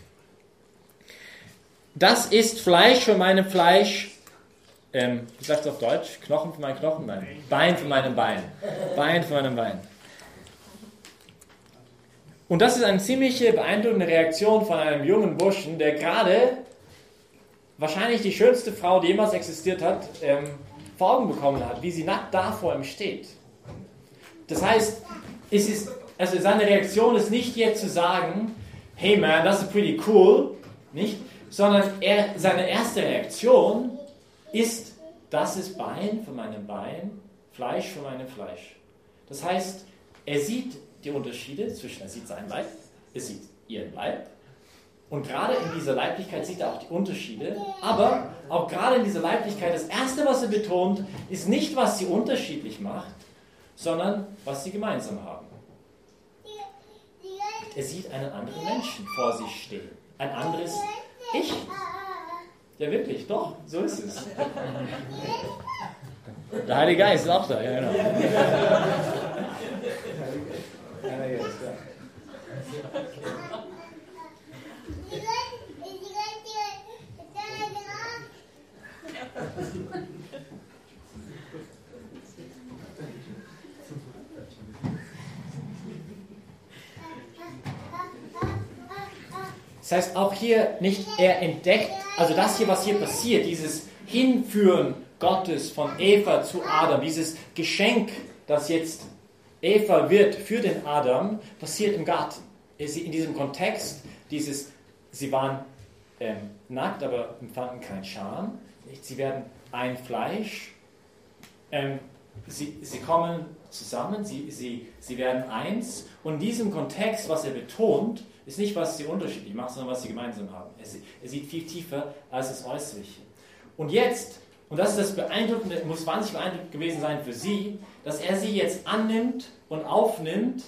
Das ist Fleisch für meinem Fleisch. Wie sagt es auf Deutsch? Knochen für meinen Knochen? Nein. Bein für meinem Bein. Bein für meinem Bein. Und das ist eine ziemliche beeindruckende Reaktion von einem jungen Burschen, der gerade wahrscheinlich die schönste Frau, die jemals existiert hat, vor Augen bekommen hat, wie sie nackt da vor ihm steht. Das heißt, seine Reaktion ist nicht jetzt zu sagen, hey man, das ist pretty cool, nicht? Sondern seine erste Reaktion ist, das ist Bein für meinem Bein, Fleisch für meinem Fleisch. Das heißt, er sieht die Unterschiede er sieht seinen Leib, er sieht ihren Leib. Und gerade in dieser Leiblichkeit sieht er auch die Unterschiede. Aber auch gerade in dieser Leiblichkeit, das Erste, was er betont, ist nicht, was sie unterschiedlich macht, sondern was sie gemeinsam haben. Er sieht einen anderen Menschen vor sich stehen. Ein anderes Ich. Ja, wirklich, doch, so ist es. Der Heilige Geist ist auch da, ja, genau. Das heißt, auch hier nicht er entdeckt, also das hier, was hier passiert, dieses Hinführen Gottes von Eva zu Adam, dieses Geschenk, das jetzt Eva wird für den Adam, passiert im Garten. In diesem Kontext, sie waren nackt, aber empfanden kein Scham. Sie werden ein Fleisch. Sie kommen zusammen, sie werden eins. Und in diesem Kontext, was er betont, ist nicht, was sie unterschiedlich macht, sondern was sie gemeinsam haben. Er sieht viel tiefer als das Äußerliche. Und jetzt, und das ist das Beeindruckende, muss wahnsinnig beeindruckend gewesen sein für sie, dass er sie jetzt annimmt und aufnimmt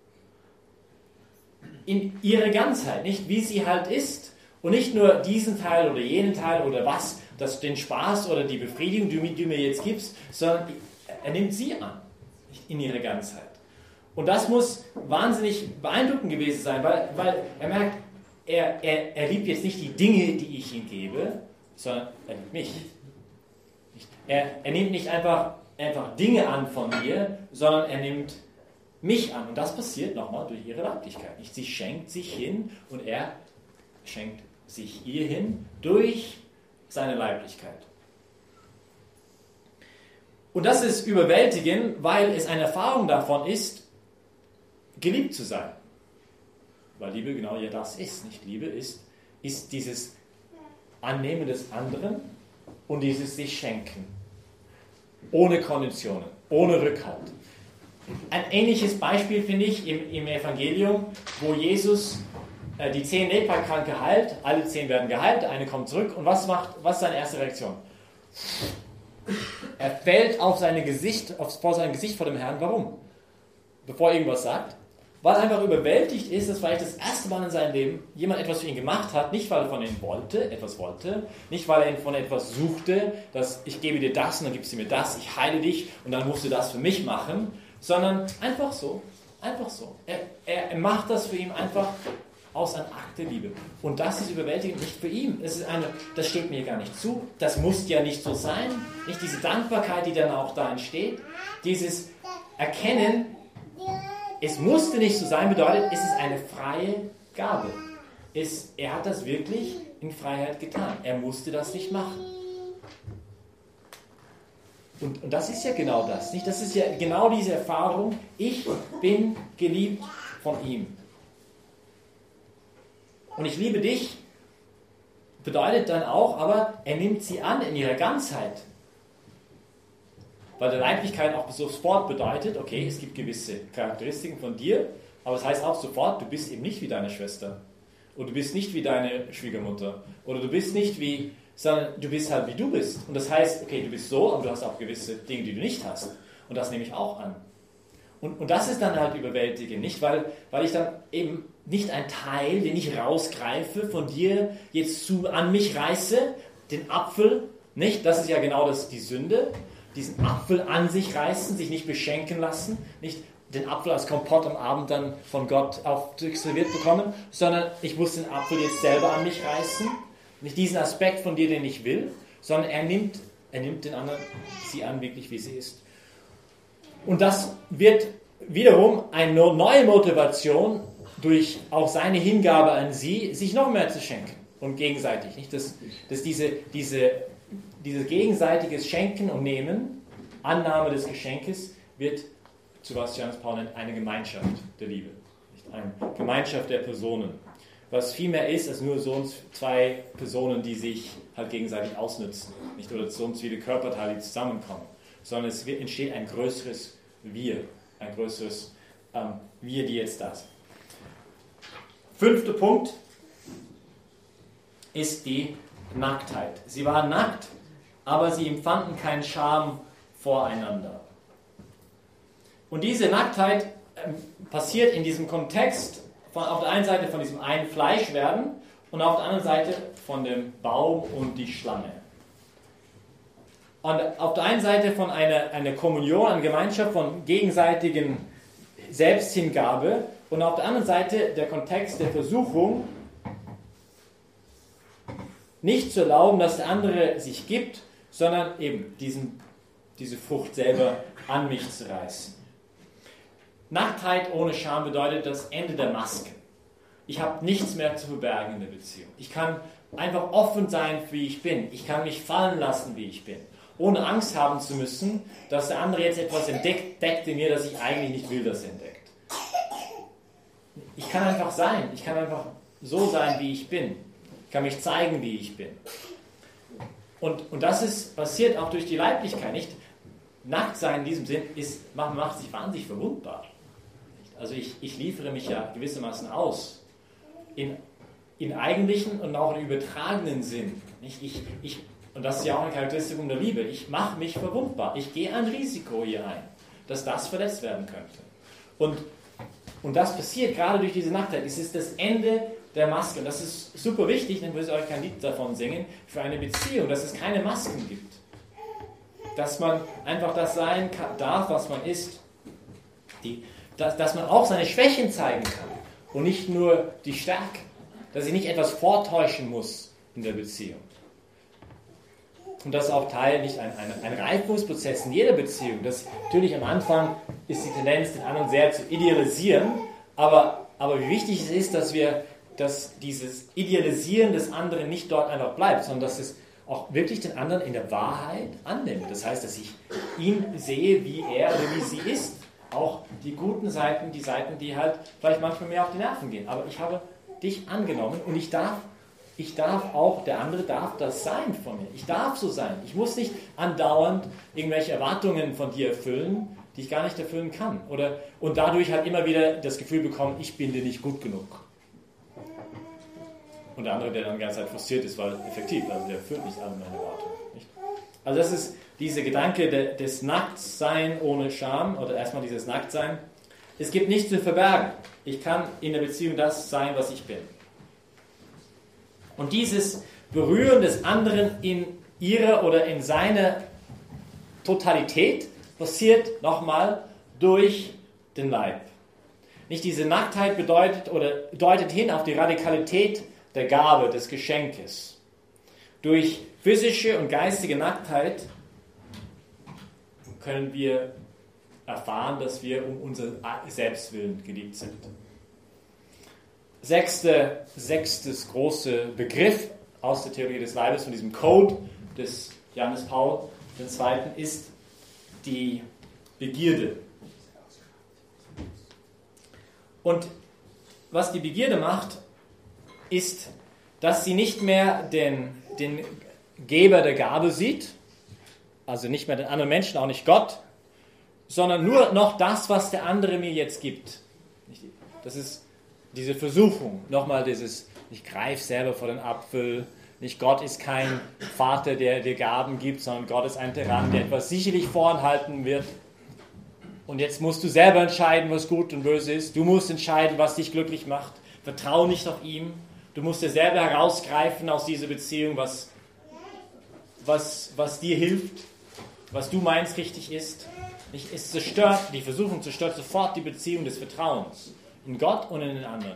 in ihre Ganzheit, nicht wie sie halt ist und nicht nur diesen Teil oder jenen Teil oder was, den Spaß oder die Befriedigung, die du mir jetzt gibst, sondern er nimmt sie an, in ihre Ganzheit. Und das muss wahnsinnig beeindruckend gewesen sein, weil er merkt, er liebt jetzt nicht die Dinge, die ich ihm gebe, sondern er liebt mich. Er nimmt nicht einfach Dinge an von mir, sondern er nimmt mich an. Und das passiert nochmal durch ihre Leiblichkeit. Sie schenkt sich hin und er schenkt sich ihr hin durch seine Leiblichkeit. Und das ist überwältigend, weil es eine Erfahrung davon ist, geliebt zu sein. Weil Liebe genau ja das ist. Nicht? Liebe ist dieses Annehmen des anderen und dieses sich schenken. Ohne Konditionen, ohne Rückhalt. Ein ähnliches Beispiel finde ich im Evangelium, wo Jesus die 10 Leprakranke heilt, alle 10 werden geheilt, der eine kommt zurück und was ist seine erste Reaktion? Er fällt vor sein Gesicht vor dem Herrn. Warum? Bevor er irgendwas sagt, weil er einfach überwältigt ist, dass vielleicht das erste Mal in seinem Leben jemand etwas für ihn gemacht hat, nicht weil er von ihm etwas wollte, nicht weil er ihn von etwas suchte, dass ich gebe dir das und dann gibst du mir das, ich heile dich und dann musst du das für mich machen, sondern einfach so. Er macht das für ihn einfach aus einem Akt der Liebe. Und das ist überwältigend nicht für ihn. Das steht mir gar nicht zu. Das muss ja nicht so sein. Nicht diese Dankbarkeit, die dann auch da entsteht. Dieses Erkennen, es musste nicht so sein, bedeutet, es ist eine freie Gabe. Er hat das wirklich in Freiheit getan. Er musste das nicht machen. Und das ist ja genau das. Nicht? Das ist ja genau diese Erfahrung, ich bin geliebt von ihm. Und ich liebe dich, bedeutet dann auch, aber er nimmt sie an in ihrer Ganzheit. Weil der Leiblichkeit auch sofort bedeutet, okay, es gibt gewisse Charakteristiken von dir, aber es heißt auch sofort, du bist eben nicht wie deine Schwester. Oder du bist nicht wie deine Schwiegermutter. Oder du bist nicht wie, sondern du bist halt wie du bist. Und das heißt, okay, du bist so, aber du hast auch gewisse Dinge, die du nicht hast. Und das nehme ich auch an. Und das ist dann halt überwältigend, nicht? Weil ich dann eben nicht ein Teil, den ich rausgreife, von dir jetzt an mich reiße, den Apfel, nicht? Das ist ja genau die Sünde. Diesen Apfel an sich reißen, sich nicht beschenken lassen, nicht den Apfel als Kompott am Abend dann von Gott auch serviert bekommen, sondern ich muss den Apfel jetzt selber an mich reißen. Nicht diesen Aspekt von dir, den ich will, sondern er nimmt den anderen, sie an, wirklich wie sie ist. Und das wird wiederum eine neue Motivation durch auch seine Hingabe an sie, sich noch mehr zu schenken und gegenseitig. Nicht? Dass dieses gegenseitiges Schenken und Nehmen, Annahme des Geschenkes, wird, zu was Johannes Paul nennt, eine Gemeinschaft der Liebe. Nicht? Eine Gemeinschaft der Personen. Was viel mehr ist als nur so zwei Personen, die sich halt gegenseitig ausnützen. Nicht? Oder so viele Körperteile, die zusammenkommen. Sondern es entsteht ein größeres Wir. Ein größeres Wir, die jetzt da sind. 5. Punkt ist die Nacktheit. Sie waren nackt, aber sie empfanden keinen Scham voreinander. Und diese Nacktheit passiert in diesem Kontext auf der einen Seite von diesem einen Fleisch werden und auf der anderen Seite von dem Baum und die Schlange. Und auf der einen Seite von einer Kommunion, einer Gemeinschaft von gegenseitigen Selbsthingabe und auf der anderen Seite der Kontext der Versuchung, nicht zu erlauben, dass der andere sich gibt, sondern eben diese Frucht selber an mich zu reißen. Nacktheit ohne Scham bedeutet das Ende der Masken. Ich habe nichts mehr zu verbergen in der Beziehung. Ich kann einfach offen sein, wie ich bin. Ich kann mich fallen lassen, wie ich bin. Ohne Angst haben zu müssen, dass der andere jetzt etwas entdeckt in mir, das ich eigentlich nicht will, dass er entdeckt. Ich kann einfach sein. Ich kann einfach so sein, wie ich bin. Ich kann mich zeigen, wie ich bin. Und das passiert auch durch die Leiblichkeit, nicht? Nacktsein in diesem Sinn macht sich wahnsinnig verwundbar. Also ich liefere mich ja gewissermaßen aus. In eigentlichen und auch in übertragenen Sinn. Nicht? Und das ist ja auch eine Charakteristik der Liebe. Ich mache mich verwundbar. Ich gehe ein Risiko hier ein, dass das verletzt werden könnte. Und das passiert gerade durch diese Nacktheit. Es ist das Ende der Maske. Und das ist super wichtig, dann will ich euch kein Lied davon singen, für eine Beziehung, dass es keine Masken gibt. Dass man einfach das sein darf, was man ist. Dass man auch seine Schwächen zeigen kann und nicht nur die Stärke. Dass ich nicht etwas vortäuschen muss in der Beziehung. Und das ist auch Teil, nicht ein Reifungsprozess in jeder Beziehung. Das natürlich am Anfang ist die Tendenz, den anderen sehr zu idealisieren, aber wie wichtig es ist, dass dieses Idealisieren des anderen nicht dort einfach bleibt, sondern dass es auch wirklich den anderen in der Wahrheit annimmt. Das heißt, dass ich ihn sehe, wie er oder wie sie ist. Auch die guten Seiten, die Seiten, die halt vielleicht manchmal mehr auf die Nerven gehen. Aber ich habe dich angenommen und ich darf auch, der andere darf das sein von mir. Ich darf so sein. Ich muss nicht andauernd irgendwelche Erwartungen von dir erfüllen, die ich gar nicht erfüllen kann. Und dadurch halt immer wieder das Gefühl bekommen, ich bin dir nicht gut genug. Und der andere, der dann die ganze Zeit frustriert ist, weil effektiv, also der erfüllt nicht alle meine Erwartungen. Nicht? Also das ist dieser Gedanke des Nacktsein ohne Scham, oder erstmal dieses Nacktsein, Es gibt nichts zu verbergen. Ich kann in der Beziehung das sein, was ich bin. Und dieses Berühren des anderen in ihrer oder in seiner Totalität passiert nochmal durch den Leib. Nicht diese Nacktheit deutet hin auf die Radikalität der Gabe, des Geschenkes. Durch physische und geistige Nacktheit können wir erfahren, dass wir um unser Selbstwillen geliebt sind. Sechstes große Begriff aus der Theorie des Leibes, von diesem Code des Johannes Paul II. Ist die Begierde. Und was die Begierde macht, ist, dass sie nicht mehr den Geber der Gabe sieht, also nicht mehr den anderen Menschen, auch nicht Gott, sondern nur noch das, was der andere mir jetzt gibt. Das ist diese Versuchung, nochmal dieses, ich greife selber vor den Apfel, nicht Gott ist kein Vater, der dir Gaben gibt, sondern Gott ist ein Tyrann, der etwas sicherlich vorenthalten wird. Und jetzt musst du selber entscheiden, was gut und böse ist. Du musst entscheiden, was dich glücklich macht. Vertraue nicht auf ihm. Du musst dir selber herausgreifen aus dieser Beziehung, was dir hilft, was du meinst richtig ist. Es zerstört, die Versuchung zerstört sofort die Beziehung des Vertrauens in Gott und in den anderen.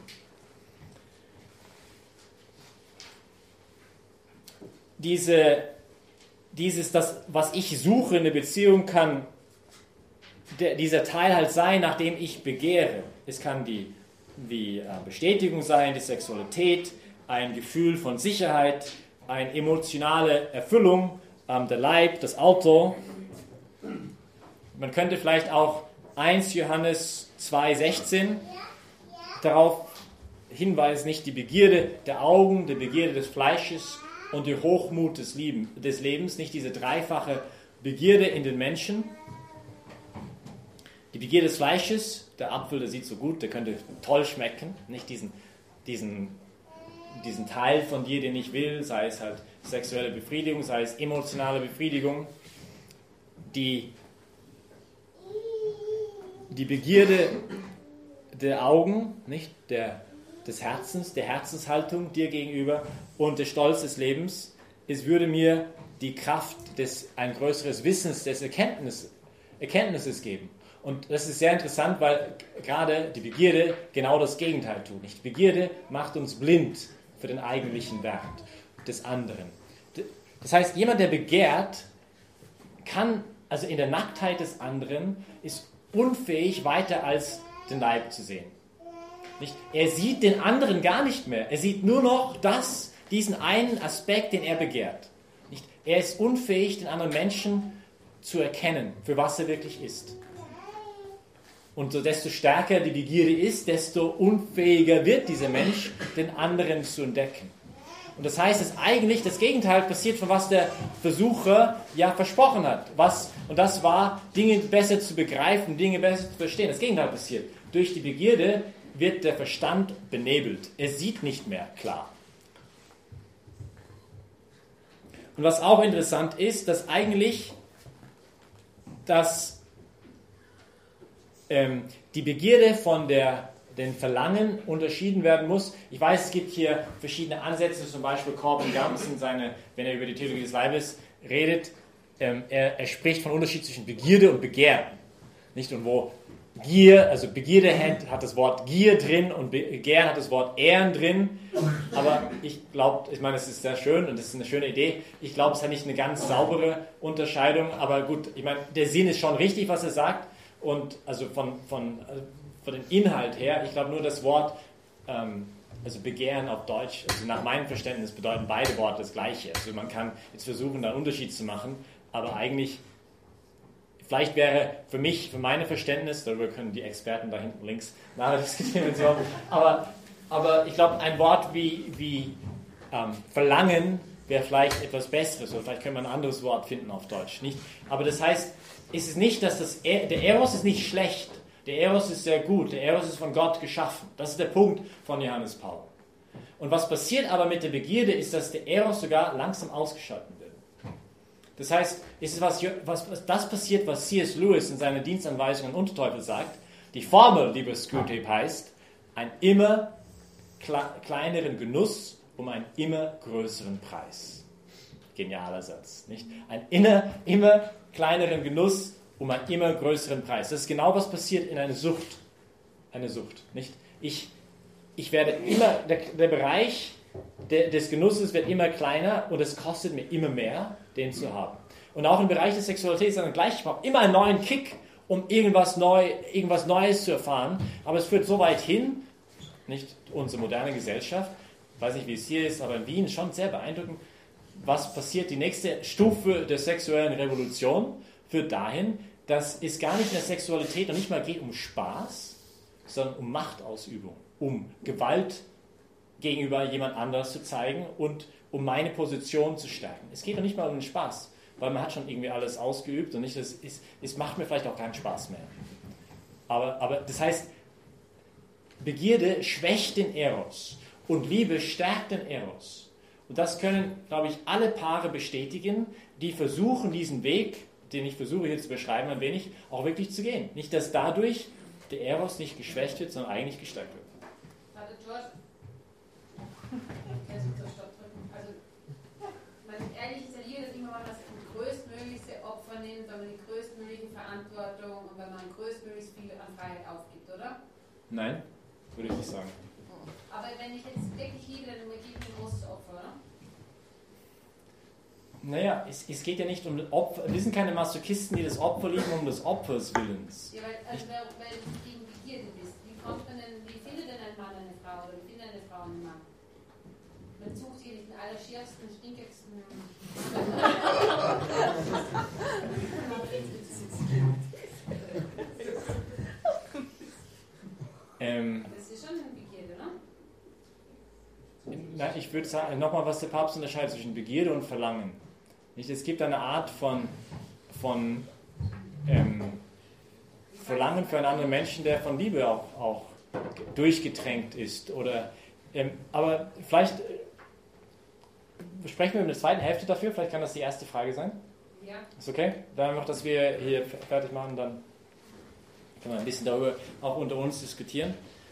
Das, was ich suche in der Beziehung, kann dieser Teil halt sein, nachdem ich begehre. Es kann die Bestätigung sein, die Sexualität, ein Gefühl von Sicherheit, eine emotionale Erfüllung, der Leib, das Auto. Man könnte vielleicht auch 1 Johannes 2,16 darauf hinweisen, nicht die Begierde der Augen, die Begierde des Fleisches und die Hochmut des Lebens, nicht diese dreifache Begierde in den Menschen. Die Begierde des Fleisches, der Apfel, der sieht so gut, der könnte toll schmecken, nicht diesen Teil von dir, den ich will, sei es halt sexuelle Befriedigung, sei es emotionale Befriedigung. Die Begierde der Augen, nicht des Herzens, der Herzenshaltung dir gegenüber und der Stolz des Lebens, es würde mir die Kraft ein größeres Wissens, des Erkenntnisses geben. Und das ist sehr interessant, weil gerade die Begierde genau das Gegenteil tut. Nicht? Die Begierde macht uns blind für den eigentlichen Wert des anderen. Das heißt, jemand, der begehrt, kann, also in der Nacktheit des anderen, ist unfähig, weiter als den Leib zu sehen. Nicht? Er sieht den anderen gar nicht mehr. Er sieht nur noch diesen einen Aspekt, den er begehrt. Nicht? Er ist unfähig, den anderen Menschen zu erkennen, für was er wirklich ist. Und so desto stärker die Begierde ist, desto unfähiger wird dieser Mensch, den anderen zu entdecken. Und das heißt, dass eigentlich das Gegenteil passiert, von was der Versucher ja versprochen hat. Und das war, Dinge besser zu begreifen, Dinge besser zu verstehen. Das Gegenteil passiert. Durch die Begierde wird der Verstand benebelt. Er sieht nicht mehr klar. Und was auch interessant ist, dass eigentlich die Begierde von den Verlangen unterschieden werden muss. Ich weiß, es gibt hier verschiedene Ansätze, zum Beispiel Corbin Gums, wenn er über die Theologie des Leibes redet, er spricht von Unterschied zwischen Begierde und Begehren. Nicht? Und wo Gier, also Begierde hat das Wort Gier drin und Begehren hat das Wort Ehren drin. Aber ich meine, es ist sehr schön und es ist eine schöne Idee. Ich glaube, es hat nicht eine ganz saubere Unterscheidung, aber gut, ich meine, der Sinn ist schon richtig, was er sagt. Und also von dem Inhalt her, ich glaube nur das Wort, also Begehren auf Deutsch, also nach meinem Verständnis bedeuten beide Worte das Gleiche. Also man kann jetzt versuchen, da einen Unterschied zu machen, aber eigentlich, vielleicht wäre für mein Verständnis, darüber können die Experten da hinten links nachher diskutieren, aber ich glaube, ein Wort wie Verlangen wäre vielleicht etwas Besseres, oder vielleicht können wir ein anderes Wort finden auf Deutsch. Nicht? Aber das heißt, ist es nicht, dass der Eros ist nicht schlecht, der Eros ist sehr gut, der Eros ist von Gott geschaffen. Das ist der Punkt von Johannes Paul. Und was passiert aber mit der Begierde, ist, dass der Eros sogar langsam ausgeschalten wird. Das heißt, ist es das passiert, was C.S. Lewis in seiner Dienstanweisung an Unterteufel sagt, Die Formel, liebe Screwtape, heißt, ein immer kleineren Genuss um einen immer größeren Preis. Genialer Satz, nicht? Ein immer kleineren Genuss um einen immer größeren Preis. Das ist genau, was passiert in einer Sucht. Eine Sucht, nicht? Ich werde immer, der Bereich des Genusses wird immer kleiner und es kostet mir immer mehr, den zu haben. Und auch im Bereich der Sexualität ist es dann gleich, ich brauche immer einen neuen Kick, um irgendwas Neues zu erfahren. Aber es führt so weit hin, nicht unsere moderne Gesellschaft, ich weiß nicht, wie es hier ist, aber in Wien ist schon sehr beeindruckend, was passiert. Die nächste Stufe der sexuellen Revolution führt dahin, dass es gar nicht in der Sexualität noch nicht mal geht um Spaß, sondern um Machtausübung, um Gewalt gegenüber jemand anderes zu zeigen und um meine Position zu stärken. Es geht noch nicht mal um den Spaß, weil man hat schon irgendwie alles ausgeübt und nicht, es macht mir vielleicht auch keinen Spaß mehr. Aber das heißt, Begierde schwächt den Eros und Liebe stärkt den Eros. Und das können, glaube ich, alle Paare bestätigen, die versuchen, diesen Weg, den ich versuche hier zu beschreiben, ein wenig auch wirklich zu gehen. Nicht, dass dadurch der Eros nicht geschwächt wird, sondern eigentlich gestärkt wird. Warte, George. Also, ehrlich ist ja jeder, dass immer man das größtmöglichste Opfer nimmt, wenn man die größtmögliche Verantwortung und wenn man größtmöglichst viel an Freiheit aufgibt, oder? Nein, würde ich nicht sagen. Aber wenn ich jetzt wirklich liebe, dann gebe ich ein großes Opfer, oder? Naja, es geht ja nicht um das Opfer. Wir sind keine Masochisten, die das Opfer lieben um des Opfers Willens. Ja, weil du gegen Begierde bist. Wie findet denn ein Mann eine Frau oder wie findet eine Frau einen Mann? Man sucht hier den allerschiersten, stinkigsten. Das ist schon eine Begierde, ne? Nein, ich würde sagen, nochmal, was der Papst unterscheidet zwischen Begierde und Verlangen. Nicht, es gibt eine Art von Verlangen für einen anderen Menschen, der von Liebe auch durchgetränkt ist. Aber vielleicht sprechen wir in der zweiten Hälfte dafür, vielleicht kann das die erste Frage sein. Ja. Ist okay? Dann einfach, dass wir hier fertig machen, dann können wir ein bisschen darüber auch unter uns diskutieren.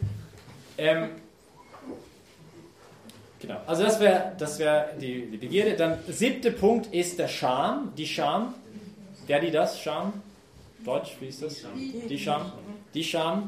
Genau, also das wäre die Begierde. Dann der 7. Punkt ist der Scham, die Scham. Wer die das? Scham? Deutsch, wie ist das? Die Scham. Die Scham.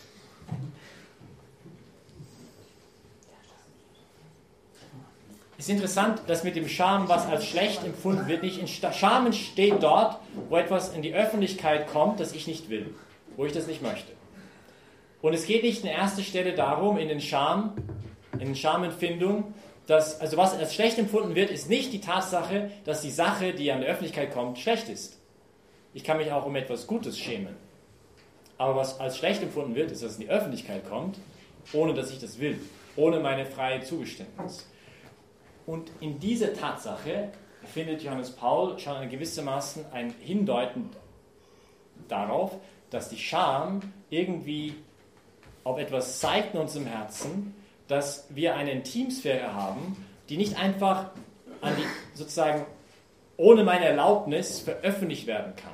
Es ist interessant, dass mit dem Scham, was als schlecht empfunden wird, Scham entsteht dort, wo etwas in die Öffentlichkeit kommt, das ich nicht will, wo ich das nicht möchte. Und es geht nicht in erster Stelle darum, in den Schamempfindung, also was als schlecht empfunden wird, ist nicht die Tatsache, dass die Sache, die an der Öffentlichkeit kommt, schlecht ist. Ich kann mich auch um etwas Gutes schämen. Aber was als schlecht empfunden wird, ist, dass es in die Öffentlichkeit kommt, ohne dass ich das will, ohne meine freie Zugeständnis. Und in dieser Tatsache findet Johannes Paul schon gewissermaßen ein Hindeuten darauf, dass die Scham irgendwie auf etwas zeigt in unserem Herzen, dass wir eine Intimsphäre haben, die nicht einfach sozusagen ohne meine Erlaubnis veröffentlicht werden kann.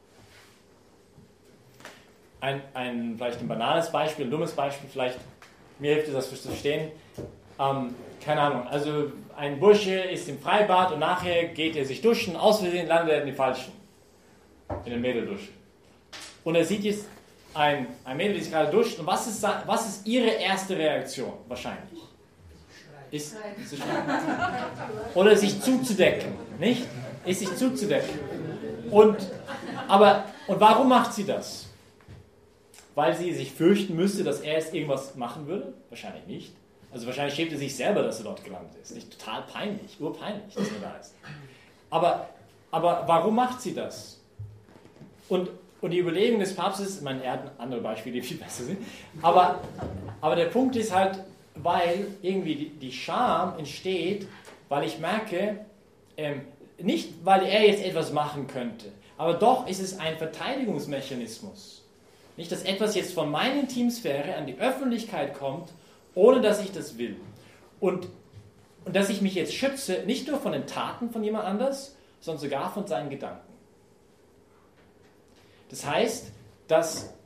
Vielleicht ein banales Beispiel, ein dummes Beispiel, vielleicht mir hilft es, das zu verstehen. Keine Ahnung, also ein Bursche ist im Freibad und nachher geht er sich duschen, aus Versehen landet er in den Mädeldusche. Und er sieht jetzt ein Mädel, die sich gerade duscht, und was ist ihre erste Reaktion? Wahrscheinlich. Ist zu schreien. Oder sich zuzudecken, nicht? Ist sich zuzudecken. Und warum macht sie das? Weil sie sich fürchten müsste, dass er jetzt irgendwas machen würde? Wahrscheinlich nicht. Also wahrscheinlich schämt er sich selber, dass er dort gelandet ist. Nicht total peinlich, urpeinlich, dass er da ist. Aber warum macht sie das? Und die Überlegung des Papstes, er hat andere Beispiele, die viel besser sind, aber der Punkt ist halt, weil irgendwie die Scham entsteht, weil ich merke, nicht weil er jetzt etwas machen könnte, aber doch ist es ein Verteidigungsmechanismus. Nicht, dass etwas jetzt von meiner Intimsphäre an die Öffentlichkeit kommt, ohne dass ich das will. Und dass ich mich jetzt schütze, nicht nur von den Taten von jemand anders, sondern sogar von seinen Gedanken. Das heißt, dass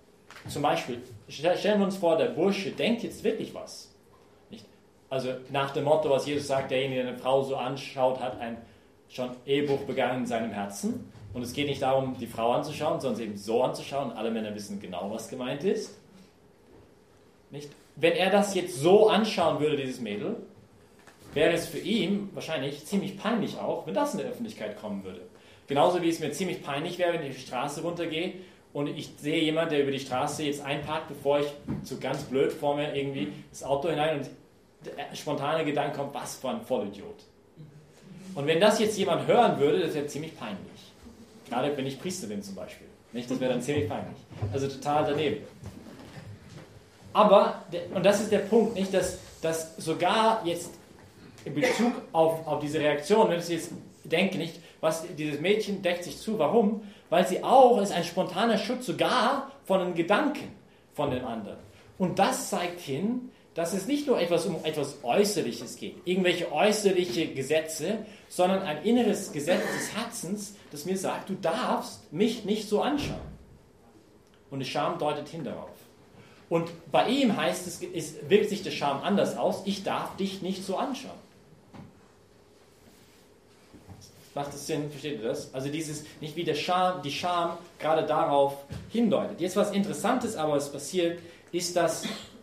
zum Beispiel, stellen wir uns vor, der Bursche denkt jetzt wirklich was. Nicht? Also nach dem Motto, was Jesus sagt, derjenige, der eine Frau so anschaut, hat ein schon Ehebruch begangen in seinem Herzen. Und es geht nicht darum, die Frau anzuschauen, sondern sie eben so anzuschauen. Alle Männer wissen genau, was gemeint ist. Nicht? Wenn er das jetzt so anschauen würde, dieses Mädel, wäre es für ihn wahrscheinlich ziemlich peinlich auch, wenn das in der Öffentlichkeit kommen würde. Genauso wie es mir ziemlich peinlich wäre, wenn ich die Straße runtergehe und ich sehe jemanden, der über die Straße jetzt einparkt, bevor ich so ganz blöd vor mir irgendwie das Auto hinein und der spontane Gedanke kommt, was für ein Vollidiot. Und wenn das jetzt jemand hören würde, das wäre ziemlich peinlich. Gerade wenn ich Priester bin zum Beispiel. Nicht? Das wäre dann ziemlich peinlich. Also total daneben. Aber, und das ist der Punkt, nicht, dass sogar jetzt in Bezug auf diese Reaktion, wenn ich jetzt denke, nicht, was dieses Mädchen deckt sich zu, warum? Weil sie auch ist ein spontaner Schutz sogar von den Gedanken von den anderen. Und das zeigt hin, dass es nicht nur um etwas Äußerliches geht, irgendwelche äußerliche Gesetze, sondern ein inneres Gesetz des Herzens, das mir sagt, du darfst mich nicht so anschauen. Und die Scham deutet hin darauf. Und bei ihm heißt es wirkt sich der Scham anders aus, ich darf dich nicht so anschauen. Macht das Sinn? Versteht ihr das? Also dieses, nicht wie die Scham gerade darauf hindeutet. Jetzt was Interessantes aber, was passiert, ist, dass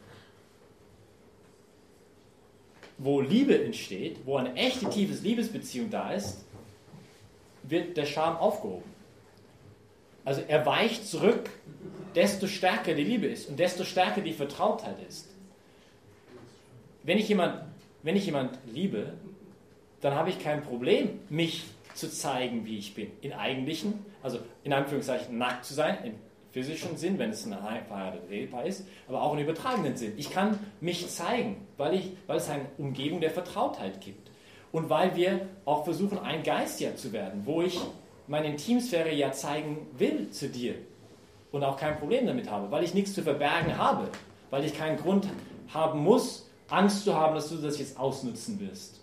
wo Liebe entsteht, wo eine echte, tiefes Liebesbeziehung da ist, wird der Scham aufgehoben. Also er weicht zurück, desto stärker die Liebe ist und desto stärker die Vertrautheit ist. Wenn ich jemand liebe, dann habe ich kein Problem, mich zu zeigen, wie ich bin. In eigentlichen, also in Anführungszeichen nackt zu sein, im physischen Sinn, wenn es ein verheiratetes Ehepaar ist, aber auch im übertragenen Sinn. Ich kann mich zeigen, weil es eine Umgebung der Vertrautheit gibt. Und weil wir auch versuchen, ein Geist ja zu werden, wo ich meine Intimsphäre ja zeigen will zu dir und auch kein Problem damit habe, weil ich nichts zu verbergen habe, weil ich keinen Grund haben muss, Angst zu haben, dass du das jetzt ausnutzen wirst.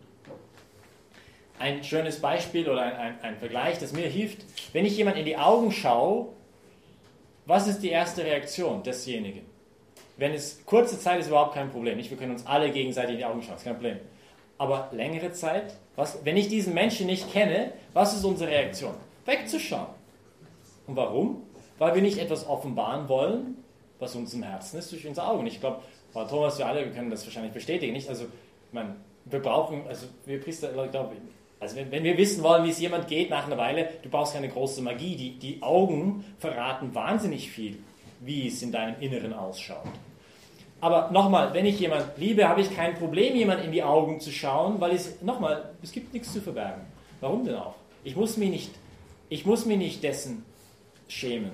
Ein schönes Beispiel oder ein Vergleich, das mir hilft, wenn ich jemand in die Augen schaue, was ist die erste Reaktion desjenigen? Wenn es kurze Zeit ist, überhaupt kein Problem. Nicht? Wir können uns alle gegenseitig in die Augen schauen, ist kein Problem. Aber längere Zeit, wenn ich diesen Menschen nicht kenne, was ist unsere Reaktion? Wegzuschauen. Und warum? Weil wir nicht etwas offenbaren wollen, was uns im Herzen ist, durch unsere Augen. Ich glaube, Frau Thomas, wir alle können das wahrscheinlich bestätigen. Nicht? Also, wir brauchen, also wir Priester, ich glaube, also wenn wir wissen wollen, wie es jemand geht nach einer Weile, du brauchst keine große Magie. Die Augen verraten wahnsinnig viel, wie es in deinem Inneren ausschaut. Aber nochmal, wenn ich jemanden liebe, habe ich kein Problem, jemand in die Augen zu schauen, weil es gibt nichts zu verbergen. Warum denn auch? Ich muss mich nicht dessen schämen.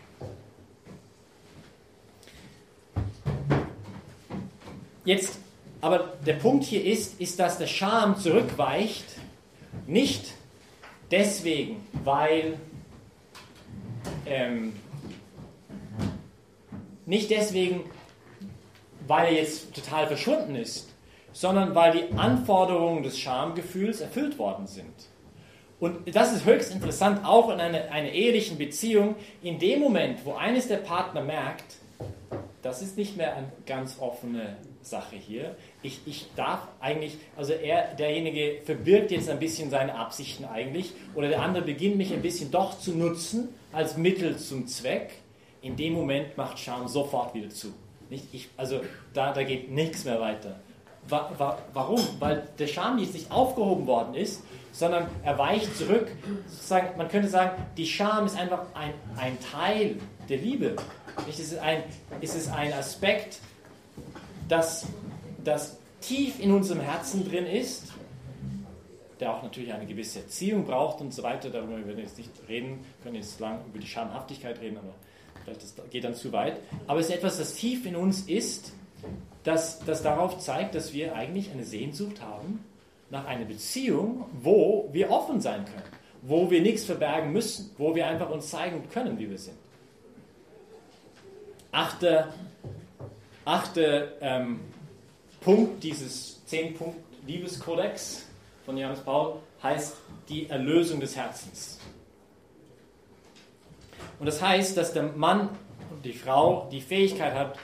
Jetzt, aber der Punkt hier ist, dass der Scham zurückweicht, nicht deswegen, weil er jetzt total verschwunden ist, sondern weil die Anforderungen des Schamgefühls erfüllt worden sind. Und das ist höchst interessant, auch in einer ehelichen Beziehung, in dem Moment, wo eines der Partner merkt, das ist nicht mehr eine ganz offene Sache hier. Ich darf eigentlich, also derjenige verbirgt jetzt ein bisschen seine Absichten eigentlich, oder der andere beginnt mich ein bisschen doch zu nutzen als Mittel zum Zweck. In dem Moment macht Scham sofort wieder zu. Also da geht nichts mehr weiter. Warum? Weil der Scham jetzt nicht aufgehoben worden ist, sondern er weicht zurück. Sozusagen, man könnte sagen, die Scham ist einfach ein Teil der Liebe. Es ist ein Aspekt, das tief in unserem Herzen drin ist, der auch natürlich eine gewisse Erziehung braucht und so weiter. Darüber werden wir jetzt nicht reden, können jetzt lang über die Schamhaftigkeit reden, aber vielleicht das geht dann zu weit. Aber es ist etwas, das tief in uns ist, das darauf zeigt, dass wir eigentlich eine Sehnsucht haben nach einer Beziehung, wo wir offen sein können, wo wir nichts verbergen müssen, wo wir einfach uns zeigen können, wie wir sind. Achter Punkt dieses 10-Punkt-Liebeskodex von Johannes Paul heißt die Erlösung des Herzens. Und das heißt, dass der Mann, die Frau die Fähigkeit hat,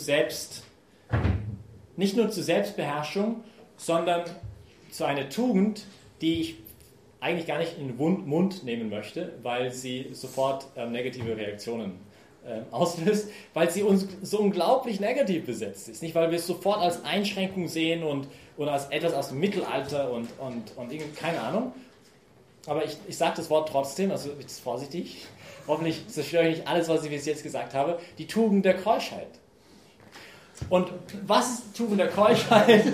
nicht nur zur Selbstbeherrschung, sondern zu einer Tugend, die ich eigentlich gar nicht in den Mund nehmen möchte, weil sie sofort negative Reaktionen auslöst, weil sie uns so unglaublich negativ besetzt ist. Nicht, weil wir es sofort als Einschränkung sehen und als etwas aus dem Mittelalter und keine Ahnung. Aber ich sage das Wort trotzdem, also ich bin vorsichtig. Hoffentlich zerstöre ich nicht alles, was ich bis jetzt gesagt habe. Die Tugend der Keuschheit. Und was ist die Tugend der Keuschheit?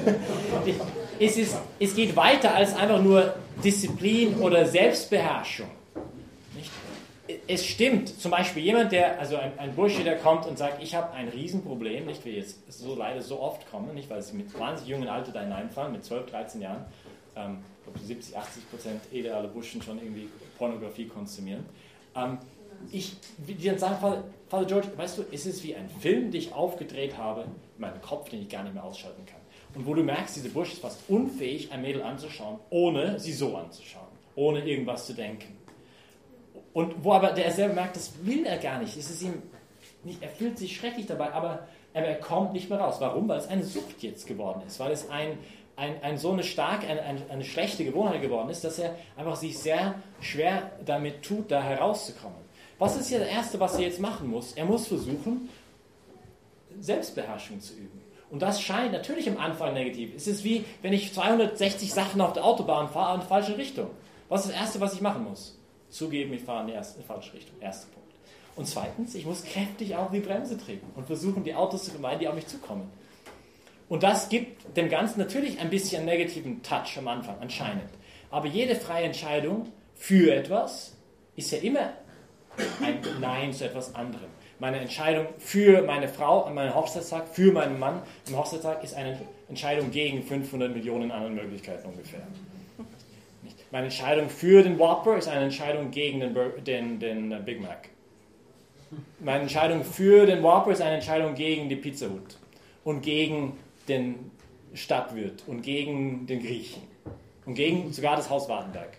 Es geht weiter als einfach nur Disziplin oder Selbstbeherrschung. Nicht? Es stimmt, zum Beispiel jemand, also ein Bursche, der kommt und sagt, ich habe ein Riesenproblem, nicht wie jetzt so leider so oft kommen, nicht weil sie mit wahnsinnig jungen Alter da hineinfallen, mit 12, 13 Jahren, 70, 80% aller Burschen schon irgendwie Pornografie konsumieren. Die dann sagen, Father George, weißt du, es ist wie ein Film, den ich aufgedreht habe, in meinem Kopf, den ich gar nicht mehr ausschalten kann. Und wo du merkst, diese Bursche ist fast unfähig, ein Mädel anzuschauen, ohne sie so anzuschauen, ohne irgendwas zu denken. Und wo aber der selber merkt, das will er gar nicht. Es ist ihm nicht, er fühlt sich schrecklich dabei, aber er kommt nicht mehr raus. Warum? Weil es eine Sucht jetzt geworden ist, weil es so eine schlechte Gewohnheit geworden ist, dass er einfach sich sehr schwer damit tut, da herauszukommen. Was ist hier das Erste, was er jetzt machen muss? Er muss versuchen, Selbstbeherrschung zu üben. Und das scheint natürlich am Anfang negativ. Es ist wie, wenn ich 260 Sachen auf der Autobahn fahre in die falsche Richtung. Was ist das Erste, was ich machen muss? Zugeben, ich fahre in die falsche Richtung. Erster Punkt. Und zweitens, ich muss kräftig auf die Bremse treten und versuchen, die Autos zu vermeiden, die auf mich zukommen. Und das gibt dem Ganzen natürlich ein bisschen einen negativen Touch am Anfang, anscheinend. Aber jede freie Entscheidung für etwas ist ja immer ein Nein zu etwas anderem. Meine Entscheidung für meine Frau an meinem Hochzeitstag, für meinen Mann am Hochzeitstag ist eine Entscheidung gegen 500 Millionen anderen Möglichkeiten ungefähr. Meine Entscheidung für den Whopper ist eine Entscheidung gegen den Big Mac. Meine Entscheidung für den Whopper ist eine Entscheidung gegen die Pizza Hut und gegen den Stadtwirt und gegen den Griechen und gegen sogar das Haus Wartenberg.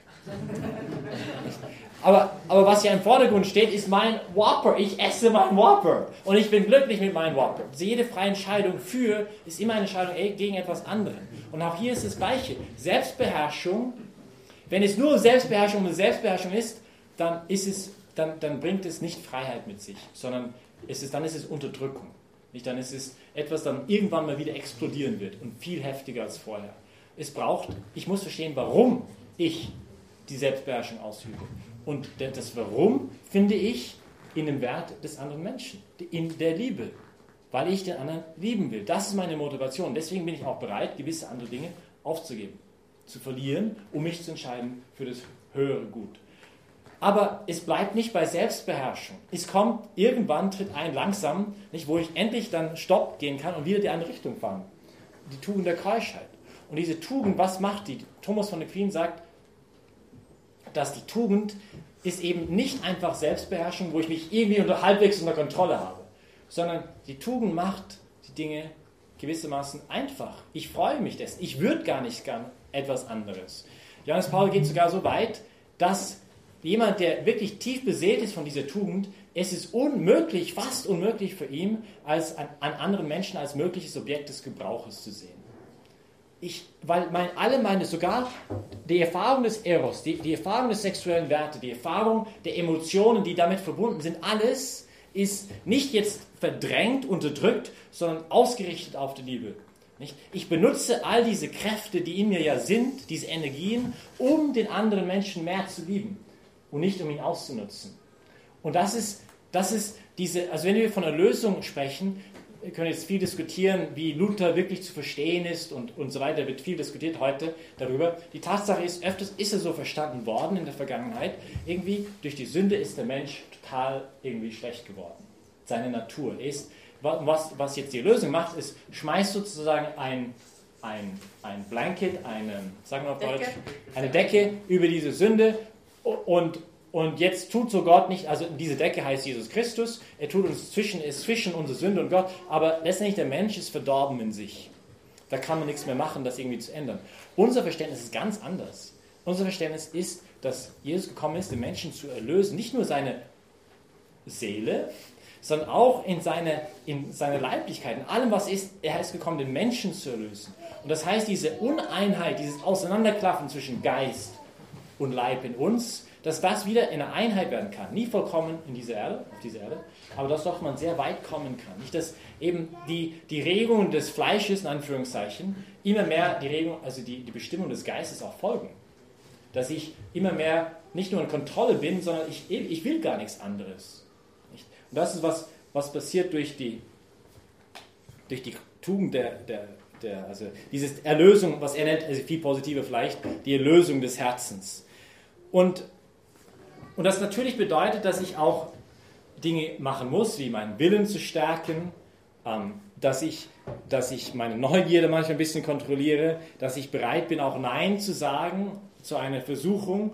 Aber was hier im Vordergrund steht, ist mein Whopper. Ich esse meinen Whopper. Und ich bin glücklich mit meinem Whopper. Also jede freie Entscheidung für ist immer eine Entscheidung gegen etwas anderes. Und auch hier ist das Gleiche. Selbstbeherrschung, wenn es nur Selbstbeherrschung ist, dann bringt es nicht Freiheit mit sich, sondern dann ist es Unterdrückung. Nicht? Dann ist es etwas, das dann irgendwann mal wieder explodieren wird und viel heftiger als vorher. Ich muss verstehen, warum ich die Selbstbeherrschung ausübe. Und das Warum finde ich in dem Wert des anderen Menschen, in der Liebe, weil ich den anderen lieben will. Das ist meine Motivation. Deswegen bin ich auch bereit, gewisse andere Dinge aufzugeben, zu verlieren, um mich zu entscheiden für das höhere Gut. Aber es bleibt nicht bei Selbstbeherrschung. Es kommt, irgendwann tritt ein langsam, nicht, wo ich endlich dann Stopp gehen kann und wieder die andere Richtung fahren. Die Tugend der Keuschheit. Und diese Tugend, was macht die? Thomas von Aquin sagt, dass die Tugend ist eben nicht einfach Selbstbeherrschung, wo ich mich irgendwie halbwegs unter Kontrolle habe, sondern die Tugend macht die Dinge gewissermaßen einfach. Ich freue mich dessen. Ich würde gar nicht gern etwas anderes. Johannes Paul geht sogar so weit, dass jemand, der wirklich tief beseelt ist von dieser Tugend, es ist unmöglich, fast unmöglich für ihn, als an anderen Menschen als mögliches Objekt des Gebrauches zu sehen. Sogar die Erfahrung des Eros, die Erfahrung des sexuellen Wertes, die Erfahrung der Emotionen, die damit verbunden sind, alles ist nicht jetzt verdrängt, unterdrückt, sondern ausgerichtet auf die Liebe. Nicht? Ich benutze all diese Kräfte, die in mir ja sind, diese Energien, um den anderen Menschen mehr zu lieben und nicht um ihn auszunutzen. Und das ist also wenn wir von Erlösung sprechen, wir können jetzt viel diskutieren, wie Luther wirklich zu verstehen ist und so weiter, wird viel diskutiert heute darüber. Die Tatsache ist, öfters ist er so verstanden worden in der Vergangenheit, irgendwie durch die Sünde ist der Mensch total irgendwie schlecht geworden. Seine Natur ist, was jetzt die Lösung macht, ist, schmeißt sozusagen ein Blanket, sagen wir auf Deutsch, eine Decke über diese Sünde und jetzt tut so Gott nicht, also diese Decke heißt Jesus Christus, er tut uns zwischen unsere Sünde und Gott, aber letztendlich der Mensch ist verdorben in sich. Da kann man nichts mehr machen, das irgendwie zu ändern. Unser Verständnis ist ganz anders. Unser Verständnis ist, dass Jesus gekommen ist, den Menschen zu erlösen, nicht nur seine Seele, sondern auch in seiner Leiblichkeit, in allem, was ist. Er ist gekommen, den Menschen zu erlösen. Und das heißt, diese Uneinheit, dieses Auseinanderklaffen zwischen Geist und Leib in uns, dass das wieder in eine Einheit werden kann. Nie vollkommen auf dieser Erde, aber dass doch man sehr weit kommen kann. Nicht, dass eben die Regungen des Fleisches, in Anführungszeichen, immer mehr die Regung, also die Bestimmung des Geistes auch folgen. Dass ich immer mehr nicht nur in Kontrolle bin, sondern ich will gar nichts anderes. Nicht? Und das ist, was passiert durch die Tugend also diese Erlösung, was er nennt, also viel positiver vielleicht, die Erlösung des Herzens. Und das natürlich bedeutet, dass ich auch Dinge machen muss, wie meinen Willen zu stärken, dass ich meine Neugierde manchmal ein bisschen kontrolliere, dass ich bereit bin, auch Nein zu sagen zu einer Versuchung,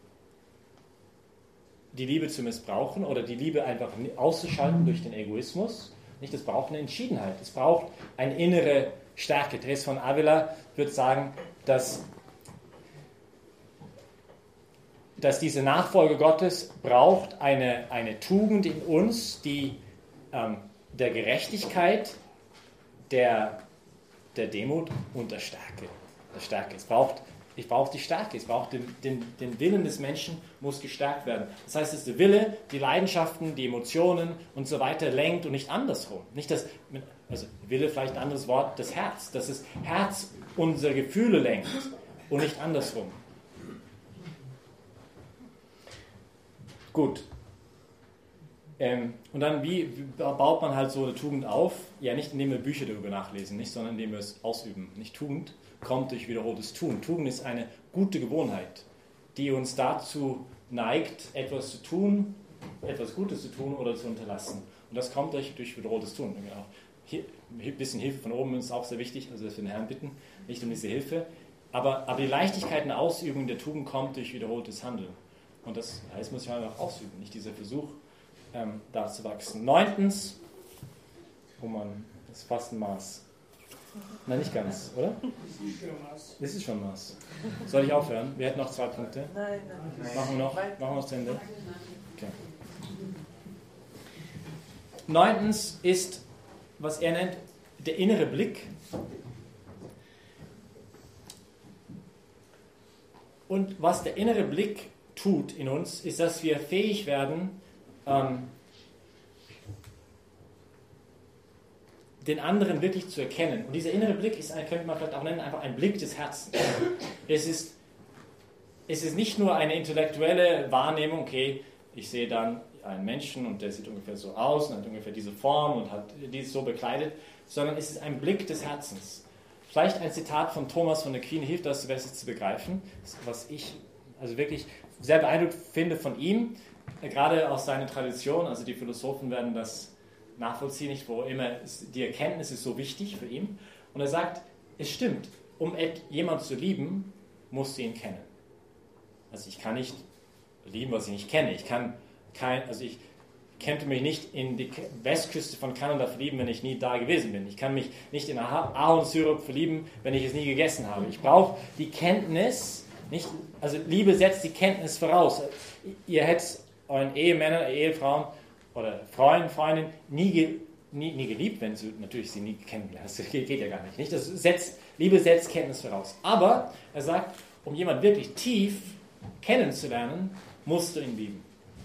die Liebe zu missbrauchen oder die Liebe einfach auszuschalten durch den Egoismus. Nicht, es braucht eine Entschiedenheit, es braucht eine innere Stärke. Teresa von Avila würde sagen, dass diese Nachfolge Gottes braucht eine Tugend in uns, die der Gerechtigkeit, der Demut und der Stärke. Ich brauche die Stärke, es braucht den Willen des Menschen, muss gestärkt werden. Das heißt, dass der Wille, die Leidenschaften, die Emotionen und so weiter lenkt und nicht andersrum. Nicht das, also Wille vielleicht ein anderes Wort, das Herz. Dass das Herz unsere Gefühle lenkt und nicht andersrum. Gut. Und dann, wie baut man halt so eine Tugend auf? Ja, nicht indem wir Bücher darüber nachlesen, nicht, sondern indem wir es ausüben. Nicht Tugend kommt durch wiederholtes Tun. Tugend ist eine gute Gewohnheit, die uns dazu neigt, etwas zu tun, etwas Gutes zu tun oder zu unterlassen. Und das kommt durch wiederholtes Tun. Genau. Ein bisschen Hilfe von oben ist auch sehr wichtig, also dass wir den Herrn bitten, nicht um diese Hilfe. Aber die Leichtigkeit in der Ausübung der Tugend kommt durch wiederholtes Handeln. Und das heißt, muss ich einfach ausüben, nicht dieser Versuch, da zu wachsen. 9. Oh Mann, das ist fast ein Maß. Nein, nicht ganz, oder? Das ist schon Maß. Soll ich aufhören? Wir hätten noch 2 Punkte. Nein. Machen wir noch zu Ende. Okay. 9. ist, was er nennt, der innere Blick. Und was der innere Blick tut in uns, ist, dass wir fähig werden, den anderen wirklich zu erkennen. Und dieser innere Blick ist, könnte man vielleicht auch nennen, einfach ein Blick des Herzens. Es ist nicht nur eine intellektuelle Wahrnehmung, okay, ich sehe dann einen Menschen und der sieht ungefähr so aus und hat ungefähr diese Form und hat dies so bekleidet, sondern es ist ein Blick des Herzens. Vielleicht ein Zitat von Thomas von Aquin hilft das besser zu begreifen, was ich also wirklich sehr beeindruckt finde von ihm, gerade aus seiner Tradition, also die Philosophen werden das nachvollziehen, nicht, wo immer die Erkenntnis ist so wichtig für ihn. Und er sagt, es stimmt, um jemanden zu lieben, musst du ihn kennen. Also ich kann nicht lieben, was ich nicht kenne. Ich könnte mich nicht in die Westküste von Kanada verlieben, wenn ich nie da gewesen bin. Ich kann mich nicht in Ahornsirup verlieben, wenn ich es nie gegessen habe. Ich brauche die Kenntnis, nicht, also Liebe setzt die Kenntnis voraus. Ihr hättet euren Ehemänner, Ehefrauen oder Freundin nie geliebt, wenn du natürlich sie nie kennengelernt hast. Das geht ja gar nicht. Liebe setzt Kenntnis voraus. Aber er sagt, um jemanden wirklich tief kennenzulernen, musst du ihn lieben.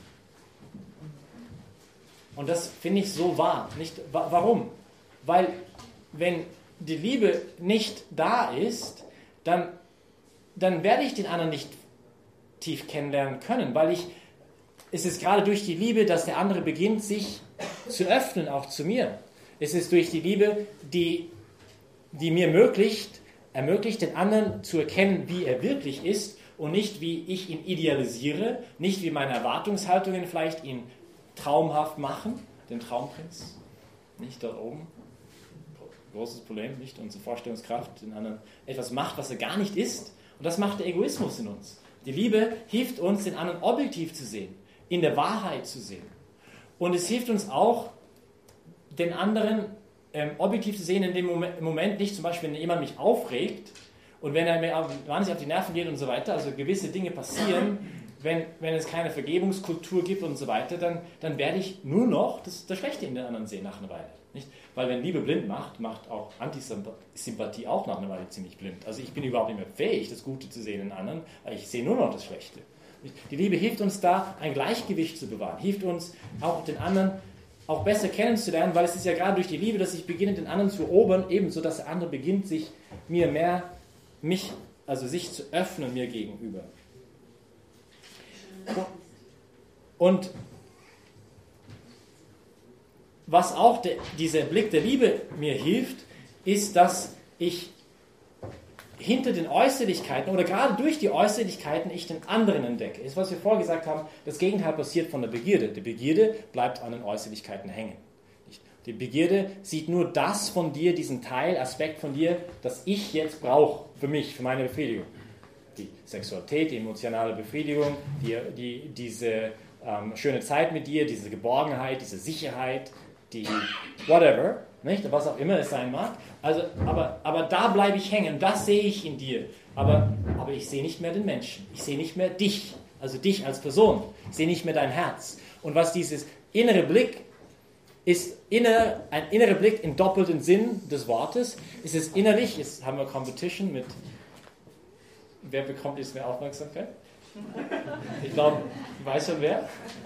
Und das finde ich so wahr. Warum? Weil wenn die Liebe nicht da ist, dann werde ich den anderen nicht tief kennenlernen können, weil es ist gerade durch die Liebe, dass der andere beginnt, sich zu öffnen, auch zu mir. Es ist durch die Liebe, die mir ermöglicht, den anderen zu erkennen, wie er wirklich ist und nicht, wie ich ihn idealisiere, nicht wie meine Erwartungshaltungen vielleicht ihn traumhaft machen, den Traumprinz, nicht dort oben. Großes Problem, nicht unsere Vorstellungskraft, den anderen etwas macht, was er gar nicht ist. Und das macht der Egoismus in uns. Die Liebe hilft uns, den anderen objektiv zu sehen, in der Wahrheit zu sehen. Und es hilft uns auch, den anderen objektiv zu sehen in dem Moment nicht, zum Beispiel, wenn jemand mich aufregt und wenn er mir wahnsinnig auf die Nerven geht und so weiter, also gewisse Dinge passieren, wenn es keine Vergebungskultur gibt und so weiter, dann werde ich nur noch das Schlechte in den anderen sehen nach einer Weile. Nicht? Weil wenn Liebe blind macht, macht auch Antisympathie auch nach einer Weile ziemlich blind. Also ich bin überhaupt nicht mehr fähig, das Gute zu sehen in anderen, weil ich sehe nur noch das Schlechte. Die Liebe hilft uns da, ein Gleichgewicht zu bewahren, hilft uns auch den anderen auch besser kennenzulernen, weil es ist ja gerade durch die Liebe, dass ich beginne, den anderen zu erobern, ebenso, dass der andere beginnt, sich zu öffnen mir gegenüber. Und was auch dieser Blick der Liebe mir hilft, ist, dass ich hinter den Äußerlichkeiten oder gerade durch die Äußerlichkeiten ich den anderen entdecke. Ist, was wir vorher gesagt haben, das Gegenteil passiert von der Begierde. Die Begierde bleibt an den Äußerlichkeiten hängen. Die Begierde sieht nur das von dir, diesen Teilaspekt von dir, das ich jetzt brauche für mich, für meine Befriedigung. Die Sexualität, die emotionale Befriedigung, diese schöne Zeit mit dir, diese Geborgenheit, diese Sicherheit, die whatever, nicht? Was auch immer es sein mag. Also, aber da bleibe ich hängen, das sehe ich in dir. Aber ich sehe nicht mehr den Menschen. Ich sehe nicht mehr dich, also dich als Person. Ich sehe nicht mehr dein Herz. Und was dieses innere Blick ist, ein innerer Blick im doppelten Sinn des Wortes, ist es innerlich, jetzt haben wir Competition mit, wer bekommt jetzt mehr Aufmerksamkeit? Ich glaube, ich weiß schon wer.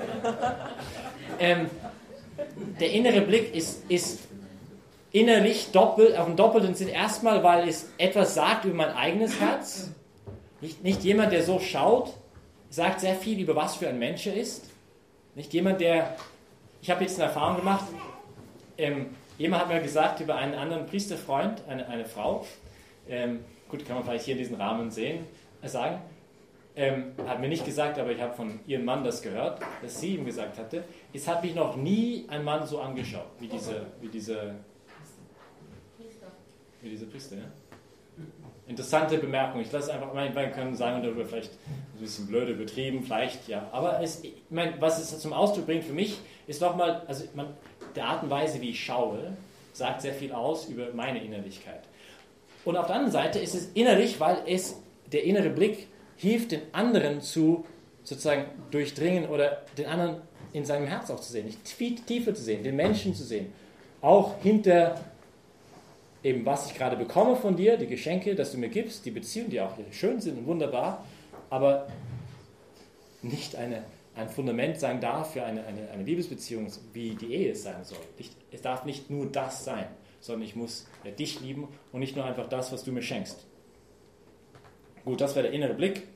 Der innere Blick ist innerlich auf einen doppelten Sinn. Erstmal, weil es etwas sagt über mein eigenes Herz. Nicht jemand, der so schaut, sagt sehr viel über was für ein Mensch er ist. Nicht jemand, ich habe jetzt eine Erfahrung gemacht, jemand hat mir gesagt über einen anderen Priesterfreund, eine Frau, gut, kann man vielleicht hier in diesem Rahmen sagen, hat mir nicht gesagt, aber ich habe von ihrem Mann das gehört, dass sie ihm gesagt hatte, es hat mich noch nie ein Mann so angeschaut, wie dieser Priester. Ja? Interessante Bemerkung. Ich lasse einfach, man kann sagen, darüber vielleicht ein bisschen blöd übertrieben, vielleicht, ja. Aber was es zum Ausdruck bringt für mich, ist nochmal, der Art und Weise, wie ich schaue, sagt sehr viel aus über meine Innerlichkeit. Und auf der anderen Seite ist es innerlich, weil der innere Blick hilft, den anderen zu sozusagen durchdringen oder den anderen in seinem Herz auch zu sehen, nicht viel tiefer zu sehen, den Menschen zu sehen. Auch hinter eben, was ich gerade bekomme von dir, die Geschenke, dass du mir gibst, die Beziehungen, die auch schön sind und wunderbar, aber nicht ein Fundament sein darf für eine Liebesbeziehung, wie die Ehe es sein soll. Es darf nicht nur das sein, sondern ich muss dich lieben und nicht nur einfach das, was du mir schenkst. Gut, das wäre der innere Blick.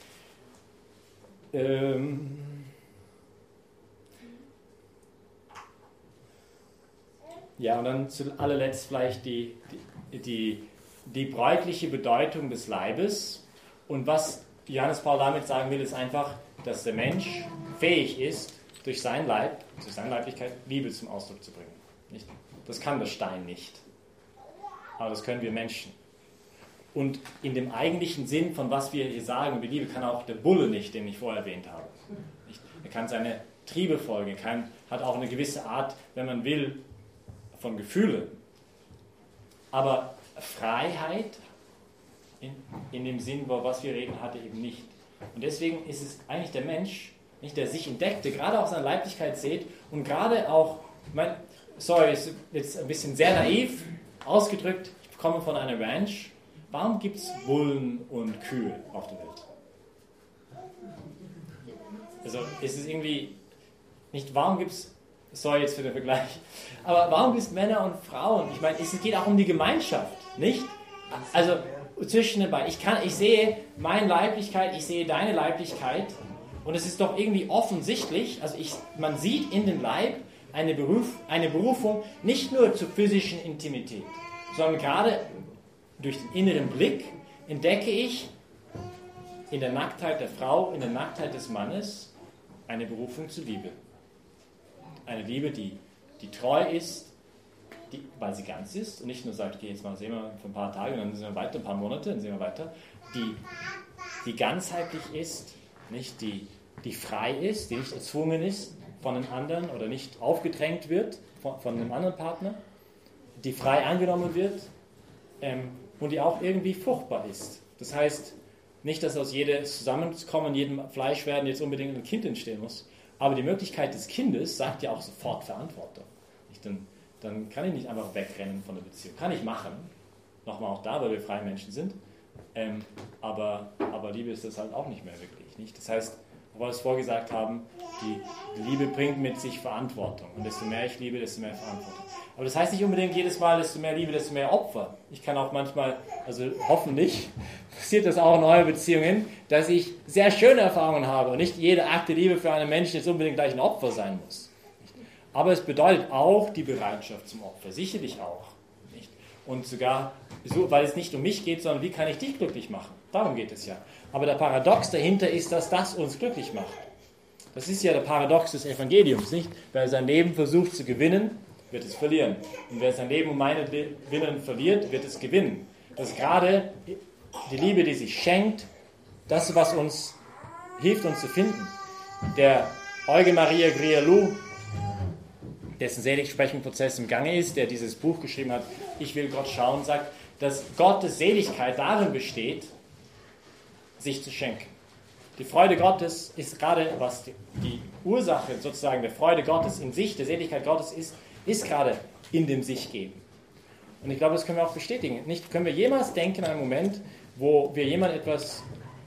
Ja, und dann zu allerletzt vielleicht die bräutliche Bedeutung des Leibes. Und was Johannes Paul damit sagen will, ist einfach, dass der Mensch fähig ist, durch sein Leib, durch seine Leiblichkeit, Liebe zum Ausdruck zu bringen. Nicht? Das kann der Stein nicht. Aber das können wir Menschen. Und in dem eigentlichen Sinn, von was wir hier sagen, über Liebe, kann auch der Bulle nicht, den ich vorher erwähnt habe. Nicht? Er kann seine Triebe folgen, hat auch eine gewisse Art, wenn man will, von Gefühlen. Aber Freiheit, in dem Sinn, über was wir reden, hat er eben nicht. Und deswegen ist es eigentlich der Mensch, nicht, der sich entdeckte, gerade auch seine Leiblichkeit sieht und gerade auch, ist jetzt ein bisschen sehr naiv ausgedrückt, ich komme von einer Ranch. Warum gibt es Bullen und Kühe auf der Welt? Also ist es irgendwie nicht, warum gibt es, sorry jetzt für den Vergleich, aber warum gibt es Männer und Frauen? Ich meine, es geht auch um die Gemeinschaft, nicht? Also zwischen den beiden. Ich sehe meine Leiblichkeit, ich sehe deine Leiblichkeit und es ist doch irgendwie offensichtlich, also man sieht in den Leib eine Berufung nicht nur zur physischen Intimität, sondern gerade durch den inneren Blick entdecke ich in der Nacktheit der Frau, in der Nacktheit des Mannes eine Berufung zur Liebe. Eine Liebe, die treu ist, weil sie ganz ist und nicht nur sagt, okay, jetzt mal sehen wir für ein paar Tage, dann sehen wir weiter, ein paar Monate, dann sehen wir weiter, die ganzheitlich ist, nicht die frei ist, die nicht erzwungen ist von einem anderen oder nicht aufgedrängt wird von einem anderen Partner, die frei angenommen wird und die auch irgendwie fruchtbar ist. Das heißt, Nicht, dass aus jedem Zusammenkommen, jedem Fleischwerden jetzt unbedingt ein Kind entstehen muss. Aber die Möglichkeit des Kindes sagt ja auch sofort Verantwortung. Dann kann ich nicht einfach wegrennen von der Beziehung. Kann ich machen. Nochmal auch da, weil wir freie Menschen sind. Aber Liebe ist das halt auch nicht mehr wirklich. Nicht? Das heißt, wo wir es vorgesagt haben, die Liebe bringt mit sich Verantwortung. Und desto mehr ich liebe, desto mehr Verantwortung. Aber das heißt nicht unbedingt jedes Mal, desto mehr Liebe, desto mehr Opfer. Ich kann auch manchmal, also hoffentlich, passiert das auch in euren Beziehungen, dass ich sehr schöne Erfahrungen habe und nicht jede Akt der Liebe für einen Menschen jetzt unbedingt gleich ein Opfer sein muss. Aber es bedeutet auch die Bereitschaft zum Opfer, sicherlich auch. Nicht? Und sogar, so, weil es nicht um mich geht, sondern wie kann ich dich glücklich machen? Darum geht es ja. Aber der Paradox dahinter ist, dass das uns glücklich macht. Das ist ja der Paradox des Evangeliums, nicht? Wer sein Leben versucht zu gewinnen, wird es verlieren. Und wer sein Leben um meinetwillen verliert, wird es gewinnen. Das ist gerade die Liebe, die sich schenkt, das, was uns hilft, uns zu finden. Der Eugen Maria Grialou, dessen Seligsprechungsprozess im Gange ist, der dieses Buch geschrieben hat, Ich will Gott schauen, sagt, dass Gottes Seligkeit darin besteht, sich zu schenken. Die Freude Gottes ist gerade, was die Ursache sozusagen der Freude Gottes in sich, der Seligkeit Gottes ist gerade in dem Sich-Geben. Und ich glaube, das können wir auch bestätigen. Nicht, können wir jemals denken an einen Moment, wo wir jemand etwas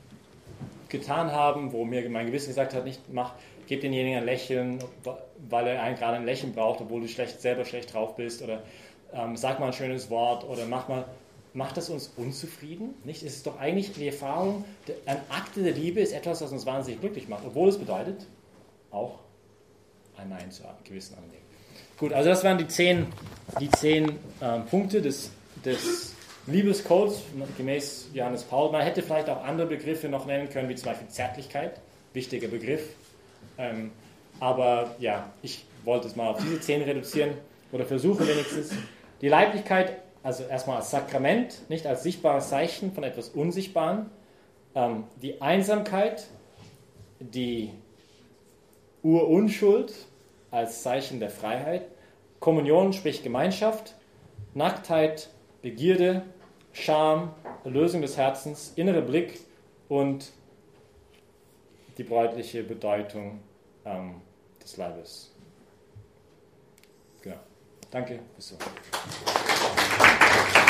getan haben, wo mir mein Gewissen gesagt hat, nicht mach, gib denjenigen ein Lächeln, weil er gerade ein Lächeln braucht, obwohl du selber schlecht drauf bist, oder sag mal ein schönes Wort, oder macht das uns unzufrieden? Nicht? Es ist doch eigentlich die Erfahrung, ein Akt der Liebe ist etwas, was uns wahnsinnig glücklich macht, obwohl es bedeutet, auch ein Nein zu gewissen anderen Dingen. Gut, also das waren die 10 Punkte des Liebescodes gemäß Johannes Paul. Man hätte vielleicht auch andere Begriffe noch nennen können, wie zum Beispiel Zärtlichkeit, wichtiger Begriff. Aber ja, ich wollte es mal auf diese 10 reduzieren oder versuchen wenigstens. Die Leiblichkeit, also erstmal als Sakrament, nicht als sichtbares Zeichen von etwas Unsichtbarem. Die Einsamkeit, die Urunschuld als Zeichen der Freiheit. Kommunion, sprich Gemeinschaft. Nacktheit, Begierde, Scham, Erlösung des Herzens, innerer Blick und die bräutliche Bedeutung des Leibes. Genau. Danke, bis so.